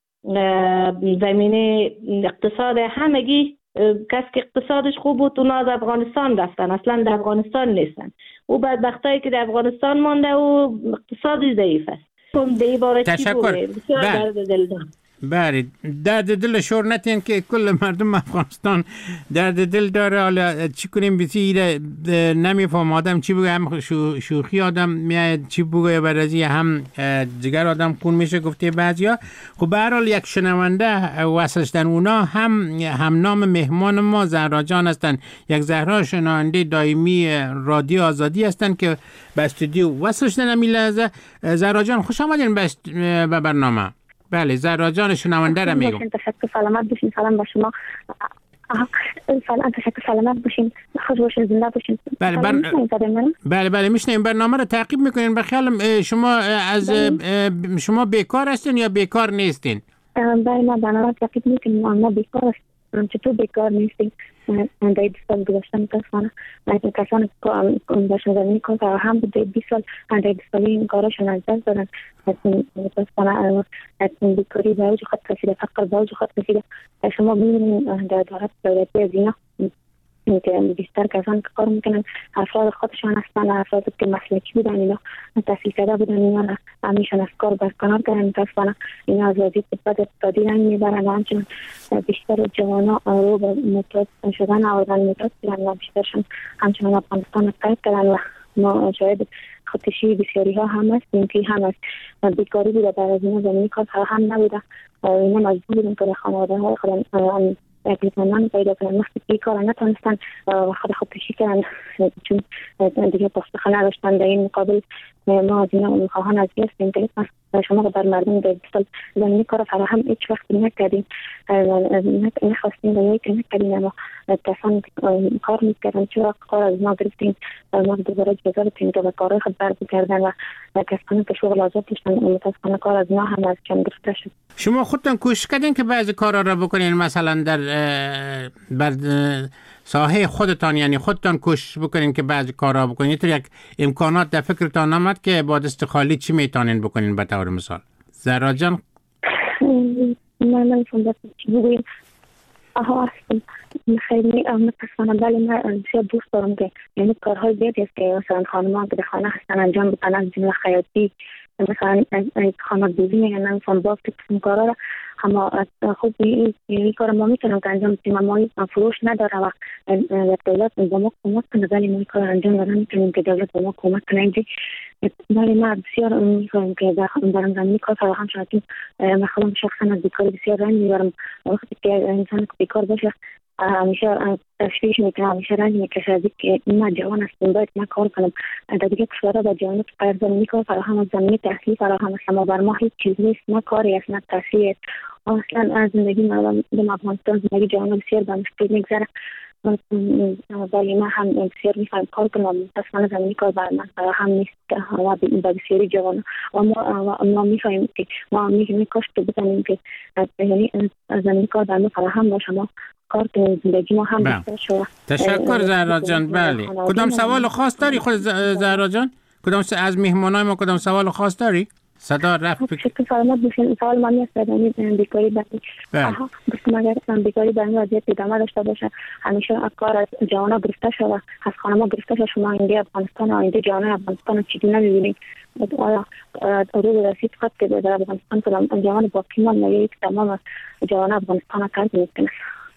زمینه اقتصاد همگی کسی که اقتصادش خوب بود اونا از افغانستان رفتن، اصلا در افغانستان نیستن. او بدبختایی که در افغانستان مانده و اقتصادی ضعیف است. تشکر. بله درد دل شور نتین که کل مردم افغانستان درد دل داره. حالا چی کنیم بسیار نمیفهم آدم چی بگه، هم شوخی آدم میاد چی بگه برازی هم جگر آدم خون میشه گفته بعضیا. خب به هر حال یک شنونده وصلش در اونا هم نام مهمان ما زهرا جان هستن، یک زهرا شنونده دائمی رادیو آزادی هستن که به استودیو وصلش در نمی لحظه. زهرا جان خوش آمدین به برنامه. بله زهرا جان شنونده را میگم. تشکر، سلامت باشین. سلام با شما. تشکر، سلامت باشین، خوش باشین، زنده باشین. بله میشنیم. برنامه را تعقیب میکنین. بخیالم شما بیکار هستین یا بیکار نیستین؟ بله ما برنامه تعقیب میکنیم. ما بیکار هستیم. چطور بیکار نیستیم؟ در 20 سال گذشته متاسفانه کسانی که داشتن زمینی کار فراهم بود 20 سال در 20 سالی این کاراشون از دست دادن. متاسفانه بیکاری به اوج خود رسیده، فقر به اوج خود رسیده. شما ببینید در دولت دولتی از اینا که بیشتر کسانی که کار میکنن افراد خودشان هستن، افراد که مسلکی بودن، اینا تحصیل کرده بودن، اینا همیشون از کار برکنار کردن. متاسفانه اینا از وضعیت بد اقتصادی رنگ میبرن و همچنین بیشتر جوانا رو به معتاد شدن آوردن، معتاد شدن و بیشترشون همچنین افغانستان ترک کردن و ما شاید خودکشی بسیاری ها هم هستیم که هم از بیکاری بوده، در از اینا زمینی کار هم نبوده. اینا مجبور بودن که خانواده های خودم اقلیتمندان پیدا کنن، وقتی که کار نتونستن و خودکشی کردن چون دیگه پاسخ نداشتن. در این مقابل ما از اینا میخواهان از هستیم که شما بر مردم در بسال زمینی کار فراهم هیچ وقت نکردیم، نخواستیم و یک نکردیم. اما کسانی که کار میکردن چه وقت کار از ما گرفتیم ما دوباره جزا بتیم که به کارهای خود برگردن و کسانی که شغل آزاد داشتن متاسفانه کار از ما هم از کم گرفته شد. شما خودتان کوشش کردین که بعضی کارا را بکنین، مثلا در بر ساحه خودتان، یعنی خودتان کوشش بکنین که بعضی کارا بکنین؟ اینطور یک امکانات در فکرتان آمد که با دست خالی چی میتونین بکنین به طور مثال؟ زهرا جان من نمی‌فهمم چی بگویم. هستم خیلی متاسفانه. ولی من بسیار دوست دارم که یعنی کارهای زیادی است که مثلا خانم‌ها که در خانه هستن انجام بدن، از جمله خیاطی، مثلا خانه دوزی میگن، نمی‌فهمم باز که قسم کارا را اما خوب این کار ما میتونم که انجام بدیم. ما فروش نداره و دولت با ما کمک کنه، ولی ما این کار انجام نمیتونیم که دولت با ما کمک کنه. ولی ما بسیار میخوایم که در زمینی کار فراهم شد. من خودم شخصا از بیکاری بسیار رنج میبرم. وقتی که انسان بیکار باشه همیشه تشویش میکنه، همیشه رنج میکشه از که ما جوان هستیم باید ما کار کنم. در دیگه کشورها با جوانات غیر زمینی کار فراهم از زمینی تحصیل فراهم است، اما بر ما هیچ چیز نیست، ما کاری است نه تحصیل. اصلا از زندگی مردم افغانستان زندگی جوانان بسیار به مشکل میگذره، ولی ما هم بسیار میخوایم کار کنم. متاسفانه زمینی کار بر من فراهم نیست که ما به بسیاری جوان و ما میخوایم که ما میگیم کاش که بتونیم که یعنی زمینی کار بر ما فراهم باشه، ما کار کنیم زندگی ما هم بهتر شود. تشکر زهرا جان. بله کدام سوال خاص داری خود زهرا جان؟ کدام از مهمانای ما کدام سوال خاص داری؟ صدا رفت. شکر سلامت باشین. سوال من است یعنی بیکاری بسیم اگر بیکاری به این وضعیت ادامه داشته باشه همیشه کار از جوانا گرفته شده، از خانما گرفته شده. شما آینده افغانستان آینده جوانان افغانستان چگونه می‌بینید؟ آیا روز رسید خط که در افغانستان کدام جوان باقی مانده یا یک تمام جوان افغانستان کار می‌کنه؟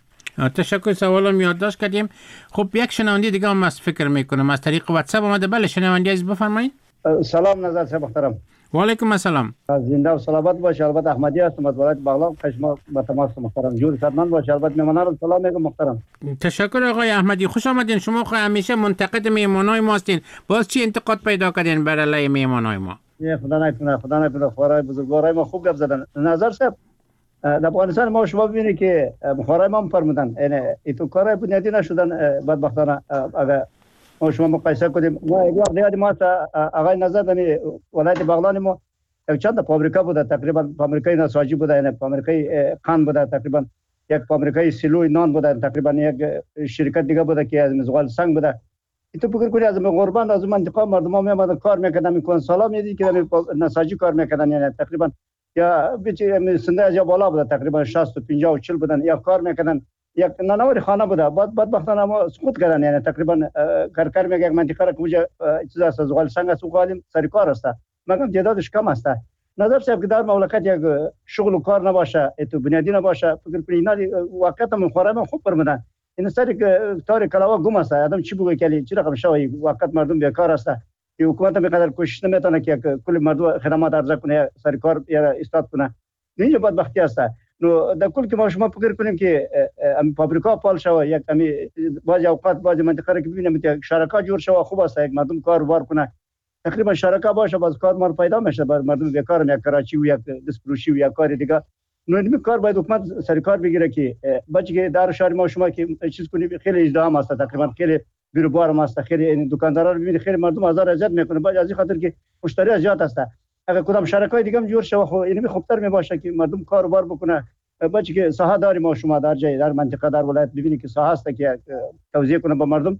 تشکر. سوالم یادداشت کردیم. خب یک شنونده دیگه هم از فکر میکنم از طریق واتساپ اومده. بله شنونده عزیز بفرمایید. سلام نظر صاحب محترم. و علیکم السلام. زنده و سلامت باش. البته احمدی هستم از ولایت بغلان قشما با تماس محترم. جور صدمن باش. البته میهمانان رو سلام میگم محترم. تشکر آقای احمدی، خوش آمدین. شما خو همیشه منتقد میهمانای ما هستین، باز چی انتقاد پیدا کردین بر علیه میهمانای ما؟ خدا نکنه خدای بزرگوارای ما خوب گپ زدن. نظر صاحب در افغانستان ما شما ببینید که مخارای ما فرمودن یعنی ایتو کارای بنیادی نشدن بدبختانه. اگر ما شما مقایسه کنیم ما یک وقت یاد ما آقای نظر دمی ولایت بغلان ما چند فابریکا بوده، تقریبا فابریکای نساجی بوده، یعنی فابریکای قند بوده، تقریبا یک فابریکای سیلوی نان بوده، تقریبا یک شرکت دیگه بوده که از مزغال سنگ بوده. تو فکر کنی از غربان از منطقه مردم ها میامدن کار میکردن، میکنن سلام میدی که نساجی کار میکردن، یعنی تقریبا یا بیچاره سنده از یا بالا بوده، تقریبا 60 و 50 و 40 بودن، یا کار میکردن، یک نانوری خانه بوده. بعد بدبختانه ما سقوط کردن، یعنی تقریبا کار میگه یک منطقه را که وجه چیز است از غال سنگ است و غالیم سر کار است، مگم تعدادش کم است. نظر صاحب که در مملکت یک شغل و کار نباشه، تو بنیادی نباشه، فکر کنی اینا وقت من خوره من خوب فرمودن این سری که تاریک کلاوا گم است. آدم چی بگه کلی چی رقم شوی وقت مردم بیکار است. این حکومت میقدر کوشش نمیتونه که کل مردم خدمات عرضه کنه، سر کار یا استاد کنه. اینجا بدبختی است. نو در کل که ما شما فکر کنیم که ام فابریکا پال شوه، یک امی بعضی اوقات بعضی منطقه که ببینیم که شرکت جور شوه خوب است، یک مردم کار بار کنه، تقریبا شرکت باشه باز کار مار پیدا میشه، بر مردم بیکار یک کراچی و یک دسپروشی و یک کار دیگه. نو این کار باید حکومت سر کار بگیره که بچه که در شهر ما شما که چیز کنیم خیلی ازدحام است، تقریبا خیلی بیروبار ما است، خیلی دکاندارا رو ببینید خیلی مردم آزار اذیت میکنه، باز از این خاطر که مشتری زیاد است. اگر کدام شرکای دیگه هم جور شوه خو این خوبتر می باشه که مردم کار بار بکنه. بچه که ساحه داری ما شما در جای در منطقه در ولایت ببینید که ساحه است که توزیع کنه به مردم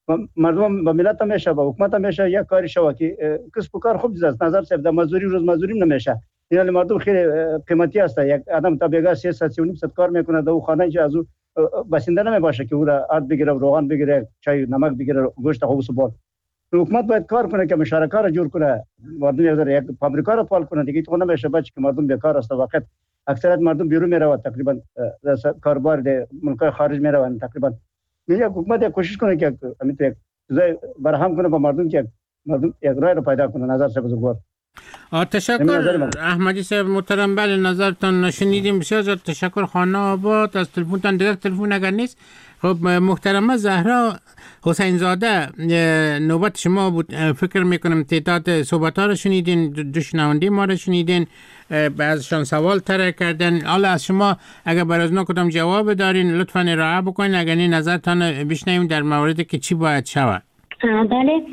به ملت هم میشه، به حکومت هم میشه، یک کاری شوه که کسب و کار خوب است. نظر صاحب در مزدوری روز مزدوری نمیشه، یعنی مردم خیلی قیمتی است. یک آدم تا بیگا 300 کار میکنه در خانه که از او بسنده نمیباشه که او را آرد بگیره، روغن بگیره، چای نمک بگیره، گوشت خوب سبال. حکومت باید کار کنه که مشارکت را جور کنه، مردم یک فابریکا را فعال کنه دیگه. تو نمیشه بچه که مردم بیکار است. وقت اکثریت مردم بیرون میره، تقریبا کاربار ده ملک خارج میره. تقریبا یک حکومت کوشش کنه که همین یک چیزای برهم کنه با مردم که مردم یک رای رو پیدا کنه. نظر صاحب بزرگوار. تشکر احمدی صاحب محترم. بله نظرتان شنیدیم، بسیار زیاد تشکر. خانه آباد از تلفنتان دیگر تلفن اگر نیست. خب محترمه زهرا حسین زاده نوبت شما بود. فکر میکنم تعداد صحبت ها رو شنیدین، دو شنونده ما رو شنیدین، بعضشان سوال طرح کردن. حالا از شما اگر برای اونا کدام جواب دارین لطفاً ارائه بکنین، اگر نه نظرتان بشنویم در موردی که چی باید شود. بله،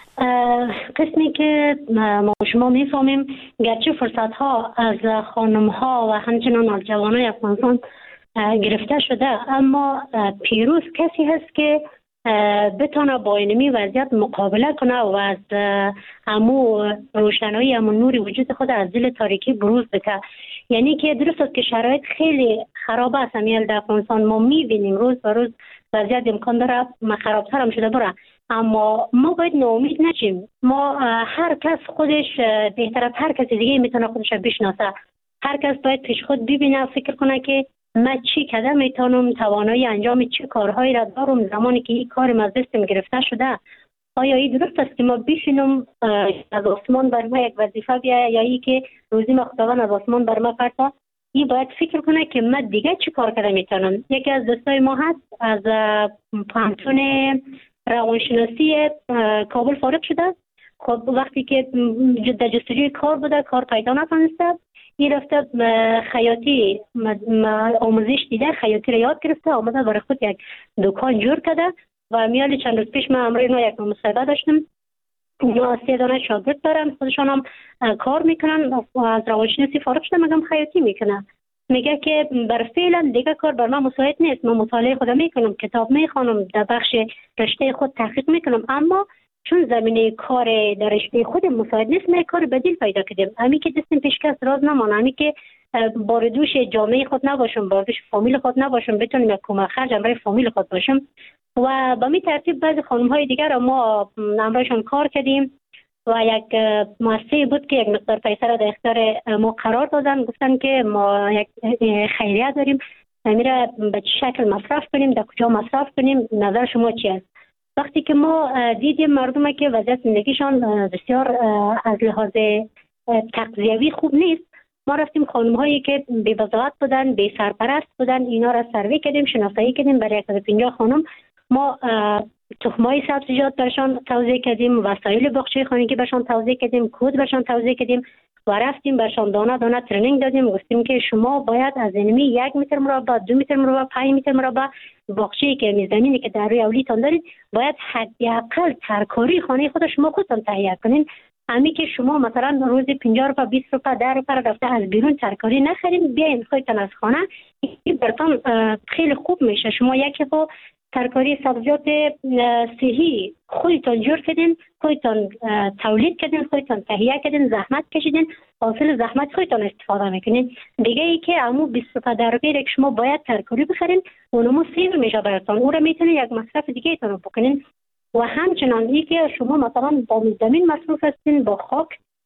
قسمی که ما شما میفهمیم گرچه فرصت ها از خانم ها و همچنان از جوانای افغانستان گرفته شده، اما پیروز کسی هست که بتونه با اینمی وضعیت مقابله کنه و از همو روشنایی همو نوری وجود خود از دل تاریکی بروز بده. یعنی که درست است که شرایط خیلی خراب است در افغانستان، ما میبینیم روز به روز وضعیت امکان داره خرابتر هم شده بره، اما ما باید ناامید نشیم. ما هر کس خودش بهتر از هر کسی دیگه میتونه خودش بشناسه. هر کس باید پیش خود ببینه، فکر کنه که من چی کده میتونم، توانایی انجام چه کارهایی را دارم زمانی که این کارم از دستم گرفته شده. آیا این درست است که ما بشینم از آسمان بر ما یک وظیفه بیاید، یا ای که روزی ما خداوند از آسمان بر ما فرستاد؟ این باید فکر کنه که من دیگه چی کار کرده میتونم. یکی از دوستای ما هست از پانتون روانشناسی کابل فارغ شده. خب وقتی که در جستجوی کار بوده، کار پیدا نتونسته، این رفته خیاطی آموزش دیده، خیاطی را یاد گرفته، آمده برای خود یک دکان جور کرده و میالی چند روز پیش من امروز یک مصاحبه داشتم. اینا 3 دانه شاگرد دارن، خودشان هم کار میکنن، از روانشناسی فارغ شده، مگم خیاطی میکنن. میگه که بر فعلا دیگه کار بر من مساعد نیست، من مطالعه خودم میکنم، کتاب میخوانم، در بخش رشته خود تحقیق میکنم، اما چون زمینه کار در رشته خود مساعد نیست، ما کار بدیل پیدا کردیم. همین که دستم پیشکس راز نمانه، همین که باردوش جامعه خود نباشم، باردوش فامیل خود نباشم، بتونیم یک کمک خرج برای فامیل خود باشم. و به می ترتیب بعضی خانم های دیگر را ما امرایشان کار کردیم و یک مؤسسه بود که یک مقدار پیسه را در اختیار ما قرار دادن، گفتن که ما یک خیریه داریم، میره به چه شکل مصرف کنیم، در کجا مصرف کنیم، نظر شما چی است؟ وقتی که ما دیدیم مردم که وضعیت زندگیشان بسیار از لحاظ تغذیوی خوب نیست، ما رفتیم خانم هایی که بی وضاحت بودن، بی سرپرست بودن، اینا را سروی کردیم، شناسایی کردیم. برای 150 خانم ما تخمای سبزیجات برشان توزیع کردیم، وسایل باغچه خانگی برشان توزیع کردیم، کود برشان توزیع کردیم و رفتیم برشان دانه دانه ترنینگ دادیم. گفتیم که شما باید از اینمی 1 متر مربع، 2 متر مربع، 5 متر مربع باغچه‌ای که زمینی که در روی اولیتان دارید، باید حداقل ترکاری خانه خود شما خودتان تهیه کنین. همین که شما مثلا روزی 50 روپیه، 20 روپیه، 10 روپیه رفته از بیرون ترکاری نخرین، بیاین خودتان از خانه، این براتون خیلی خوب میشه. شما یکی با ترکاری سبزیجات صحی خودتان جور کردین، خودتان تولید کردین، خودتان تهیه کردین، زحمت کشیدین، حاصل زحمت خودتان استفاده میکنین. دیگه ای که همون 20 روپیه در روپیه که شما باید ترکاری بخرین، اونمو سیو میشه براتون، اون را میتونین یک مصرف دیگه ایتون بکنین. و همچنان ای که شما مثلا با زمین مصروف هستین، با خاک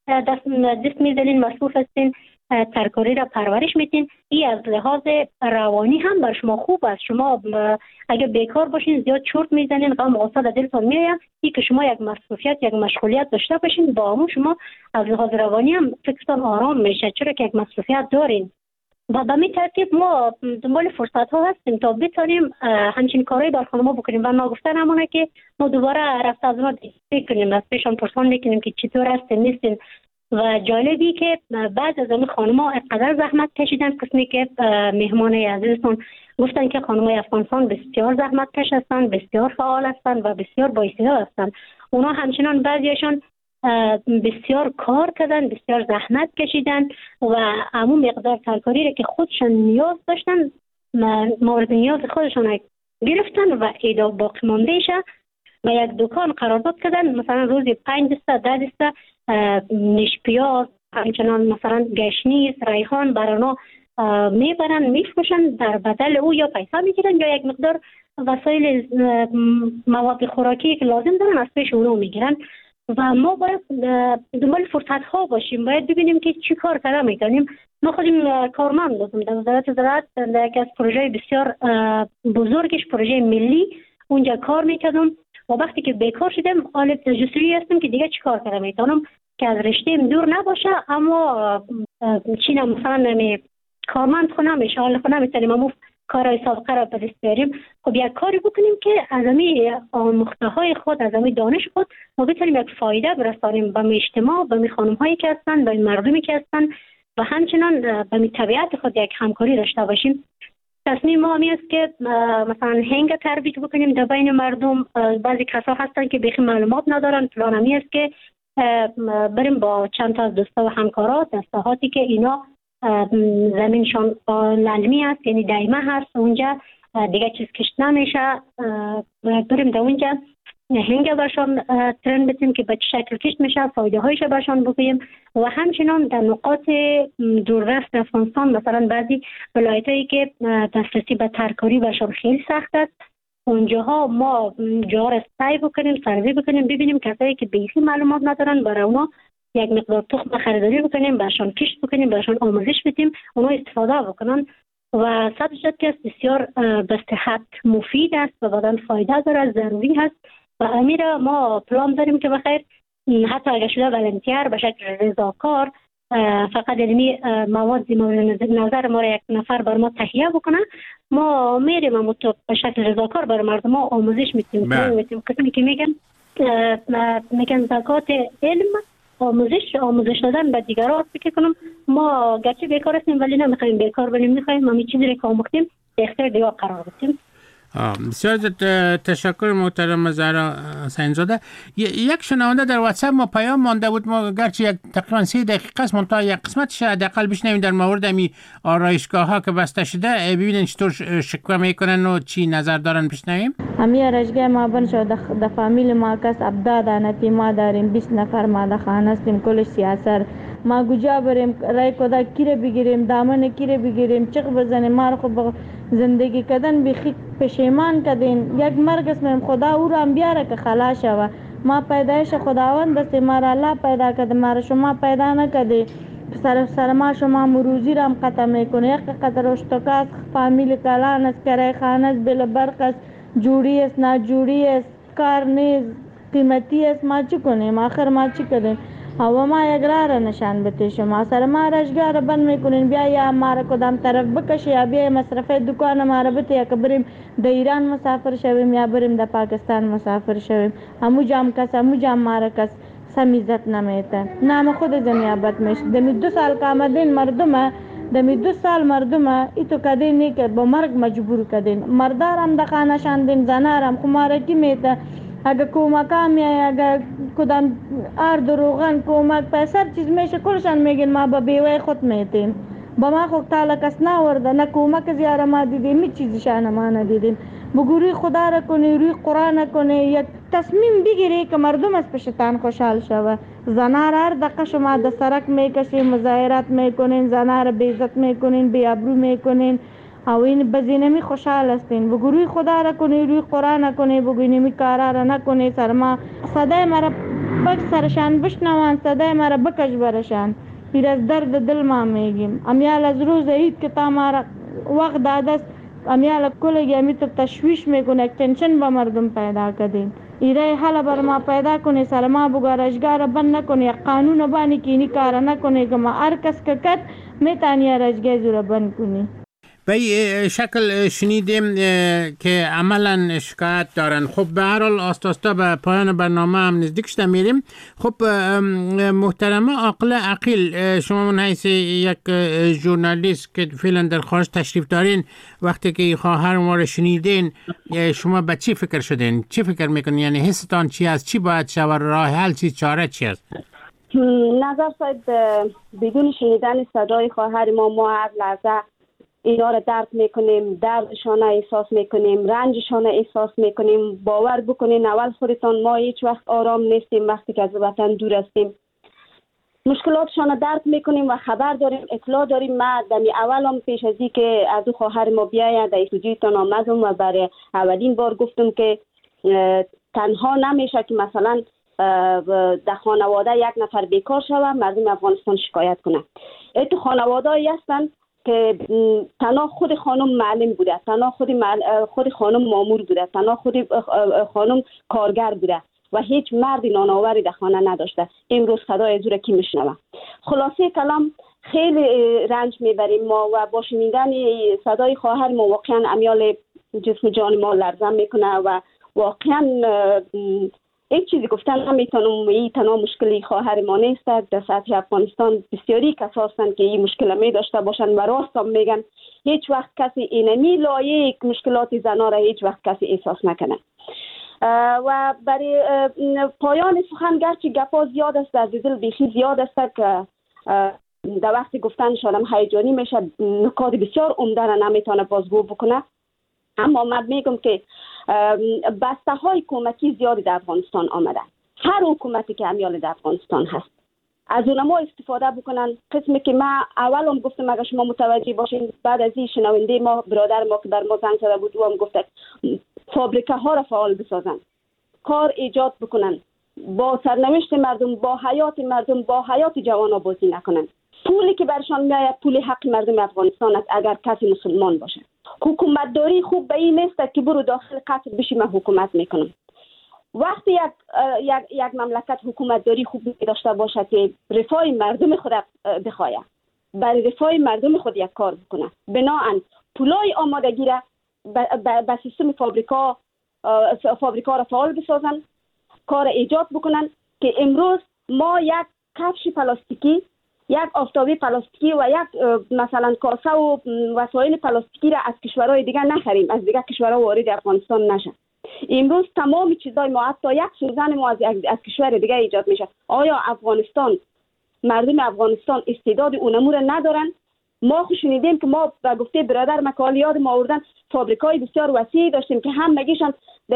دست میزنین، مصروف هستین، ترکاری را پرورش میدین، این از لحاظ روانی هم بر شما خوب است. شما اگه بیکار باشین، زیاد چرت میزنین، غم غصه در دلتون میاد، این که شما یک مصروفیت، یک مشغولیت داشته باشین، با همون شما از لحاظ روانی هم فکرتون آرام میشه، چرا که یک مصروفیت دارین. و به می ترتیب ما دنبال فرصت ها هستیم تا بتونیم همچین کارهای بر خانم‌ها بکنیم. و ما گفتن همونه که ما دوباره رفت از ما دیگه کنیم، از پیشان پرسان میکنیم که چطور هستیم نیستیم. و جالبی که بعد از اون خانم‌ها اینقدر زحمت کشیدن، قسمی که مهمان عزیزتون گفتن که خانم‌های افغانستان بسیار زحمت کش هستند، بسیار فعال هستند و بسیار بااستعداد هستند. اونا همچنان بعضیشان بسیار کار کردن، بسیار زحمت کشیدن و همون مقدار ترکاری را که خودشان نیاز داشتن، مورد نیاز خودشان گرفتن و ایدا باقی مانده شه و یک دکان قرارداد کردن. مثلا روزی 5 دسته 10 دسته نیش پیاز، همچنان مثلا گشنیز، ریحان برانا میبرن میفروشن، در بدل او یا پیسه میگیرن یا یک مقدار وسایل مواد خوراکی که لازم دارن از پیش اونو میگیرن. و ما باید دنبال فرصت ها باشیم، باید ببینیم که چی کار کرده میکنیم. ما خودیم کارمند بودیم در وزارت زراعت، در یکی از پروژه بسیار بزرگش، پروژه ملی، اونجا کار میکردم و وقتی که بیکار شدم حالا جستجویی هستم که دیگه چی کار کرده میتونم که از رشته دور نباشه، اما چی مثلا کارمند خود نمیشه، حالا خود نمیتونیم اما کارهای سابقه را به دست بیاریم. خب یک کاری بکنیم که از همین آموخته های خود، از همین دانش خود ما بتونیم یک فایده برسانیم به اجتماع، به خانم هایی که هستن، به مردمی که هستن و همچنان به طبیعت خود یک همکاری داشته باشیم. تصمیم ما همی است که مثلا هنگ ترویج بکنیم در بین مردم. بعضی کسا هستن که بیخی معلومات ندارن، پلان همی است که بریم با چند تا از دوستا و همکارات در ساحاتی که اینا زمینشان للمی هست، یعنی دایمه هست، اونجا دیگه چیز کشت نمیشه، بریم در اونجا هنگ برشان ترن بتیم که به چه شکل کشت میشه، فایده هایش برشان بگوییم. و همچنان در نقاط دوردست افغانستان، مثلا بعضی ولایت هایی که دسترسی به ترکاری برشان خیلی سخت است، اونجاها ما جاها را سعی بکنیم، سروی بکنیم، ببینیم کسایی که بیخی معلومات ندارن برای اونا یک مقدار تخم خریداری بکنیم، برشان کشت بکنیم، برشان آموزش بدیم، اونا استفاده بکنن. و سبزیجات که بسیار به صحت مفید است و بدن فایده داره، ضروری هست و امیر ما پلان داریم که بخیر حتی اگر شده ولنتیر به شکل رضاکار فقط علمی مواد مورد نظر ما را یک نفر بر ما تهیه بکنه، ما میریم به شکل رضاکار بر مردم آموزش میتیم. کسانی که میگن زکات علم، آموزش دادن به دیگران. فکر کنم ما گرچه بیکار هستیم ولی نمیخوایم بیکار باشیم، میخوایم همین چیزی رو که آموختیم به اختیار دیگر قرار بدیم. بسیار تشکر محترم زهرا حسین‌زاده. یک شنونده در واتساپ ما پیام مانده بود، ما گرچه یک تقریبا 3 دقیقه است منتها یک قسمتش حداقل بشنویم در مورد می آرایشگاه ها که بسته شده، ببینین چطور شکوه میکنن و چی نظر دارن. بشنویم. همی آرایشگاه ما بند شد در فامیل ما کس ابداد انتی ما داریم 20 نفر ما در خانه هستیم، کلش سیاسر. ما کجا بریم رای کدا کیره بگیریم، دامن کیره بگیریم، چق بزنیم. ما رو خب زندگی کردن بیخی پشیمان کردین. یک مرگ اسم خدا او رو هم بیاره که خلاص شوه. ما پیدایش خداوند است، ما را الله پیدا کرده، ما را شما پیدا نکرده. سر ما شما مروزی را هم قطع میکنه. یک قطع اشتکاست، فامیل کلان است، کرای خانه است، بل برق است، جوری است، ناجوری است، کار نیست، قیمتی است. ما چی کنیم؟ آخر ما چی کردیم؟ و ما یک راه را نشان بده. شما سر ما رشگاه را بند میکنین، بیا یا ما را کدام طرف بکشه یا بیا مصرفه دکان ما را بده، یا که بریم در ایران مسافر شویم یا بریم در پاکستان مسافر شویم. همو جام کس همو جام ما را کس سمیزت نمیته، نام خود زمیابت میشه. دمی 2 سال که آمدین مردم، دمی 2 سال مردم ایتو کدین نیکد با مرگ مجبور کدین. مردار هم دخانه شاندین، زنار هم خمارکی میته. اگه کمک هم یا اگه کدام آرد و روغن کمک پیسر چیز میشه کلشان میگین ما با بیوه خود میتیم. با ما خود تالا کس نورده، نه کمک زیاره ما دیدیم، می چیزشان ما ندیدیم. بگوری خدا را کنی، روی قرآن کنی، یک تصمیم بگیری که مردم از پشتان خوشحال شوه. زنار هر دقیقه شما در سرک میکشین، مظاهرات میکنین، زنار بیزت میکنین، بیابرو میکنین، او این بزینمی خوشحال هستین. بگو روی خدا را کنی، روی قرآن کنی، بگو اینمی کارا را نکنی. سر ما صدای مرا بک سرشان بشنوان، صدای مرا بکش برشان. پیر از درد دل ما میگیم. امیال از روز عید که تا ما را وقت داده است، امیال کلگی امی تو تشویش میکنه، تنشن با مردم پیدا کردین. ایره حالا بر ما پیدا کنی، سر ما بگو رشگاه را بند نکنی، قانون بانی که اینی کارا نکنی که ما هر کس که کد میتانی رشگاه زور بند کنی. به شکل شنیدیم که عملا شکایت دارن. خب به هر حال آستاستا به پایان برنامه هم نزدیک شده میریم. خب محترمه عاقل عقیل، شما من حیث یک ژورنالیست که فعلا در خارج تشریف دارین، وقتی که خواهر ما رو شنیدین شما به چی فکر شدین؟ چی فکر میکنین؟ یعنی حستان چی است؟ چی باید شود؟ راه حل چی؟ چاره چی است؟ نظر صاحب، بدون شنیدن صدای خواهر ما هر لحظه اینا را درک میکنیم، دردشان احساس میکنیم، رنجشان احساس میکنیم. باور بکنین اول خودتان ما هیچ وقت آرام نیستیم وقتی که از وطن دور هستیم. مشکلاتشان درک میکنیم و خبر داریم، اطلاع داریم. ما دمی اولم پیش از این که از خواهر ما بیاید در استودیوتان آمدم و برای اولین بار گفتم که تنها نمیشه که مثلا در خانواده یک نفر بیکار شوه مردم افغانستان شکایت کنه. تو خانواده‌ای هستن که تنها خود خانم معلم بوده، تنها خود خانم مامور بوده، تنها خود خانم کارگر بوده و هیچ مرد نانآوری در خانه نداشته. امروز صدای زور کی میشنوه؟ خلاصه کلام خیلی رنج میبریم ما و با شنیدن صدای خواهر ما واقعا امیال جسم جان ما لرزه میکنه و واقعا یک چیزی گفتن نمیتونم. این تنها مشکلی خواهر ما نیست، در سطح افغانستان بسیاری کسا هستند که این مشکل می داشته باشند و راست هم میگن. هیچ وقت کسی اینمی لایه مشکلات زنا را هیچ وقت کسی احساس نکنه. و برای پایان سخن گرچه گپا زیاد است، در دل بیخی زیاد است که در وقتی گفتن شدم هیجانی میشه، نکات بسیار عمده را نمیتونه بازگو بکنه. اما من میگم که بسته های حکومتی زیادی در افغانستان آمده. هر حکومتی که امیال در افغانستان هست از اونما استفاده بکنن. قسمی که ما اول هم گفتم اگر شما متوجه باشین، بعد از این شنونده ما برادر ما که بر ما زنگ زده بود و هم گفت فابریکه ها را فعال بسازن، کار ایجاد بکنن، با سرنوشت مردم، با حیات مردم، با حیات جوانا بازی نکنن. پولی که برشان میآید پول حق مردم افغانستان است اگر کسی مسلمان باشه. حکومت داری خوب به این نیست که برو داخل قصر بشی من حکومت میکنم. وقتی یک مملکت حکومت داری خوب داشته باشه که رفاه مردم خود بخواه، برای رفاه مردم خود یک کار بکنه، بناهن پولای آمادگی را به سیستم فابریکا را فعال بسازن، کار ایجاد بکنن که امروز ما یک کفش پلاستیکی، یک آفتابی پلاستیکی و یک مثلا کاسه و وسایل پلاستیکی را از کشورهای دیگه نخریم، از دیگه کشورها وارد افغانستان نشه. امروز تمام چیزای ما، حتی یک سوزن ما از کشور دیگه ایجاد میشه. آیا مردم افغانستان استعداد اونمو را ندارن؟ ما شنیدیم که ما به گفته برادر مکالی یاد ما آوردن فابریکای بسیار وسیعی داشتیم که هم مگیشان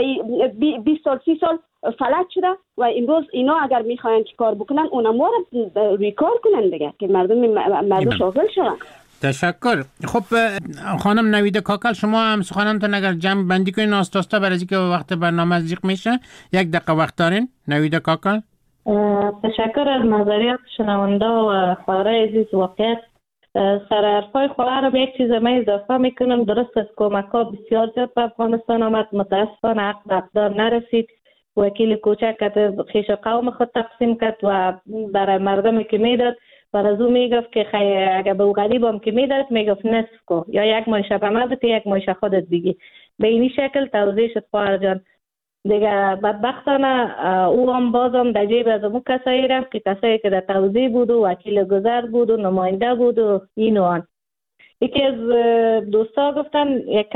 20 سال 30 سال فلج شده و امروز اینا اگر میخواین که کار بکنن اونمو را روی کار کنن دیگه که مردم شاغل شون. تشکر. خب خانم نویده کاکل، شما هم سخنانتون اگر جمع بندی کنین آستاستا برای که وقت برنامه از جیغ میشه، 1 دقیقه وقت دارین. نویده کاکل. تشکر از نظریات شنونده و خواهرای عزیز. واقعیت سر حرفای خواهر را به یک چیز من اضافه میکنم. درست است کمک ها بسیار زیاد به افغانستان آمد، متاسفانه حق به اقدار نرسید. وکیل کوچک خیش قوم خود تقسیم کرد و برای مردمی که میداد و از او میگفت که اگر به او غریب هم که میداد میگفت نصف کو، یا یک مایشه به من بده یک مایشه خودت بگی. به اینی شکل توضیح شد خواهر جان. دیگه بدبختانه او هم بازم در جیب از اون کسایی رفت که کسایی که در توضیح بود و وکیل گذر بود و نماینده بود و این و آن. یکی از دوستا گفتن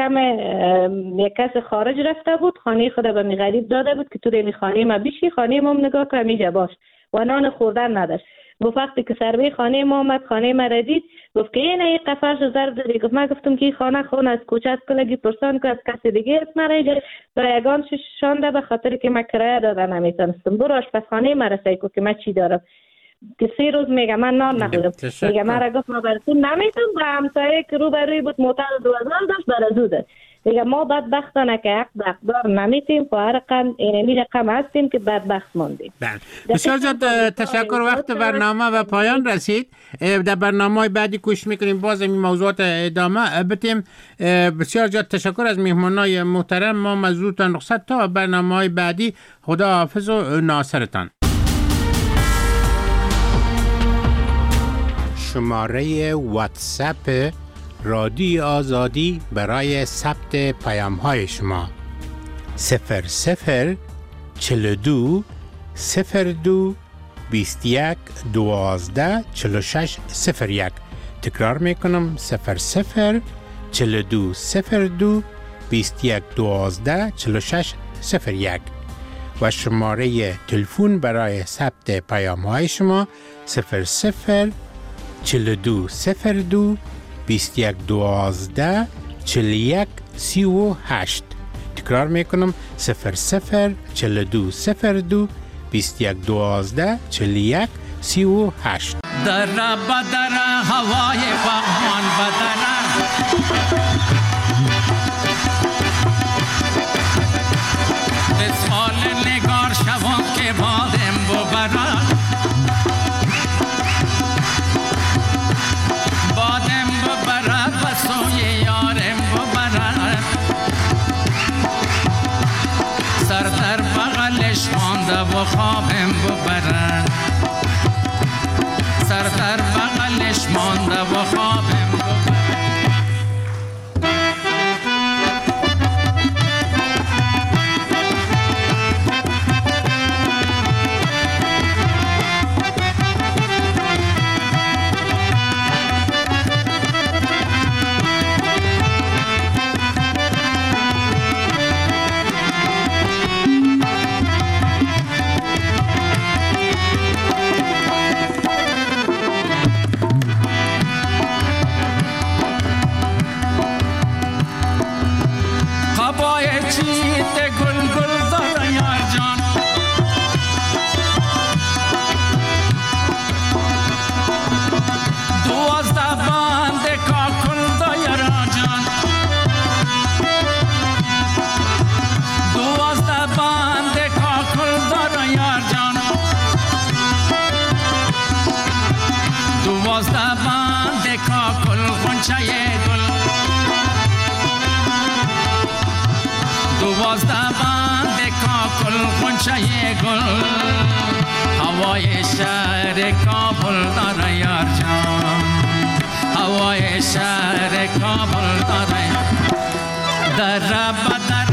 یک کس خارج رفته بود، خانه خود به می غریب داده بود که تو دمی خانه ما بیشی، خانه ما نگاه که میجا باش و نان خوردن نداشت. گفت وقتی که سر به خانه ما آمد، خانه ما ردید، گفت که این قفرش ضرب دادی. گفت من گفتم که خانه از کوچه از کلگی پرسان که از کسی دیگه است مرا رایگان شانده به خاطر که من کرایه داده نمیتونستم. برو آشپزخانه ما رسای که من چی دارم. که 3 روز میگه من نان نخورم. میگه من را گفت ما براتون نمیتونم. به همسایه که رو بروی بود موتر 2000 داشت برازوده. دیگه ما بدبختانه که حق به اقدار نمیتیم، با هر اینمی رقم هستیم که بدبخت ماندیم. بسیار زیاد تشکر. وقت برنامه و پایان رسید. در برنامه بعدی کوشش میکنیم باز این موضوعات ادامه بدیم. بسیار زیاد تشکر از میهمانای محترم. ما مزودتان رخصت تا برنامه بعدی. خدا حافظ و ناصرتان. شماره واتساپ رادیو آزادی برای ثبت پیام های شما 00 42 02 21 12 46 01. تکرار میکنم 00 42 02 21 12 46 01 و شماره تلفن برای ثبت پیام های شما 00 42 02 21 12 41 38. تکرار میکنم 00 42 02 21 12 41 38. در بدر هوای بغمان بدر اسمال نگار شوان که بادم ببرن بادم ببرد و سوی یارم ببرد سر در بغلش مانده و خوابم ببرد سر در بغلش مانده و خوابم ببرد. گل هوای شهر کابل داره یار جان هوای شهر کابل داره در بدر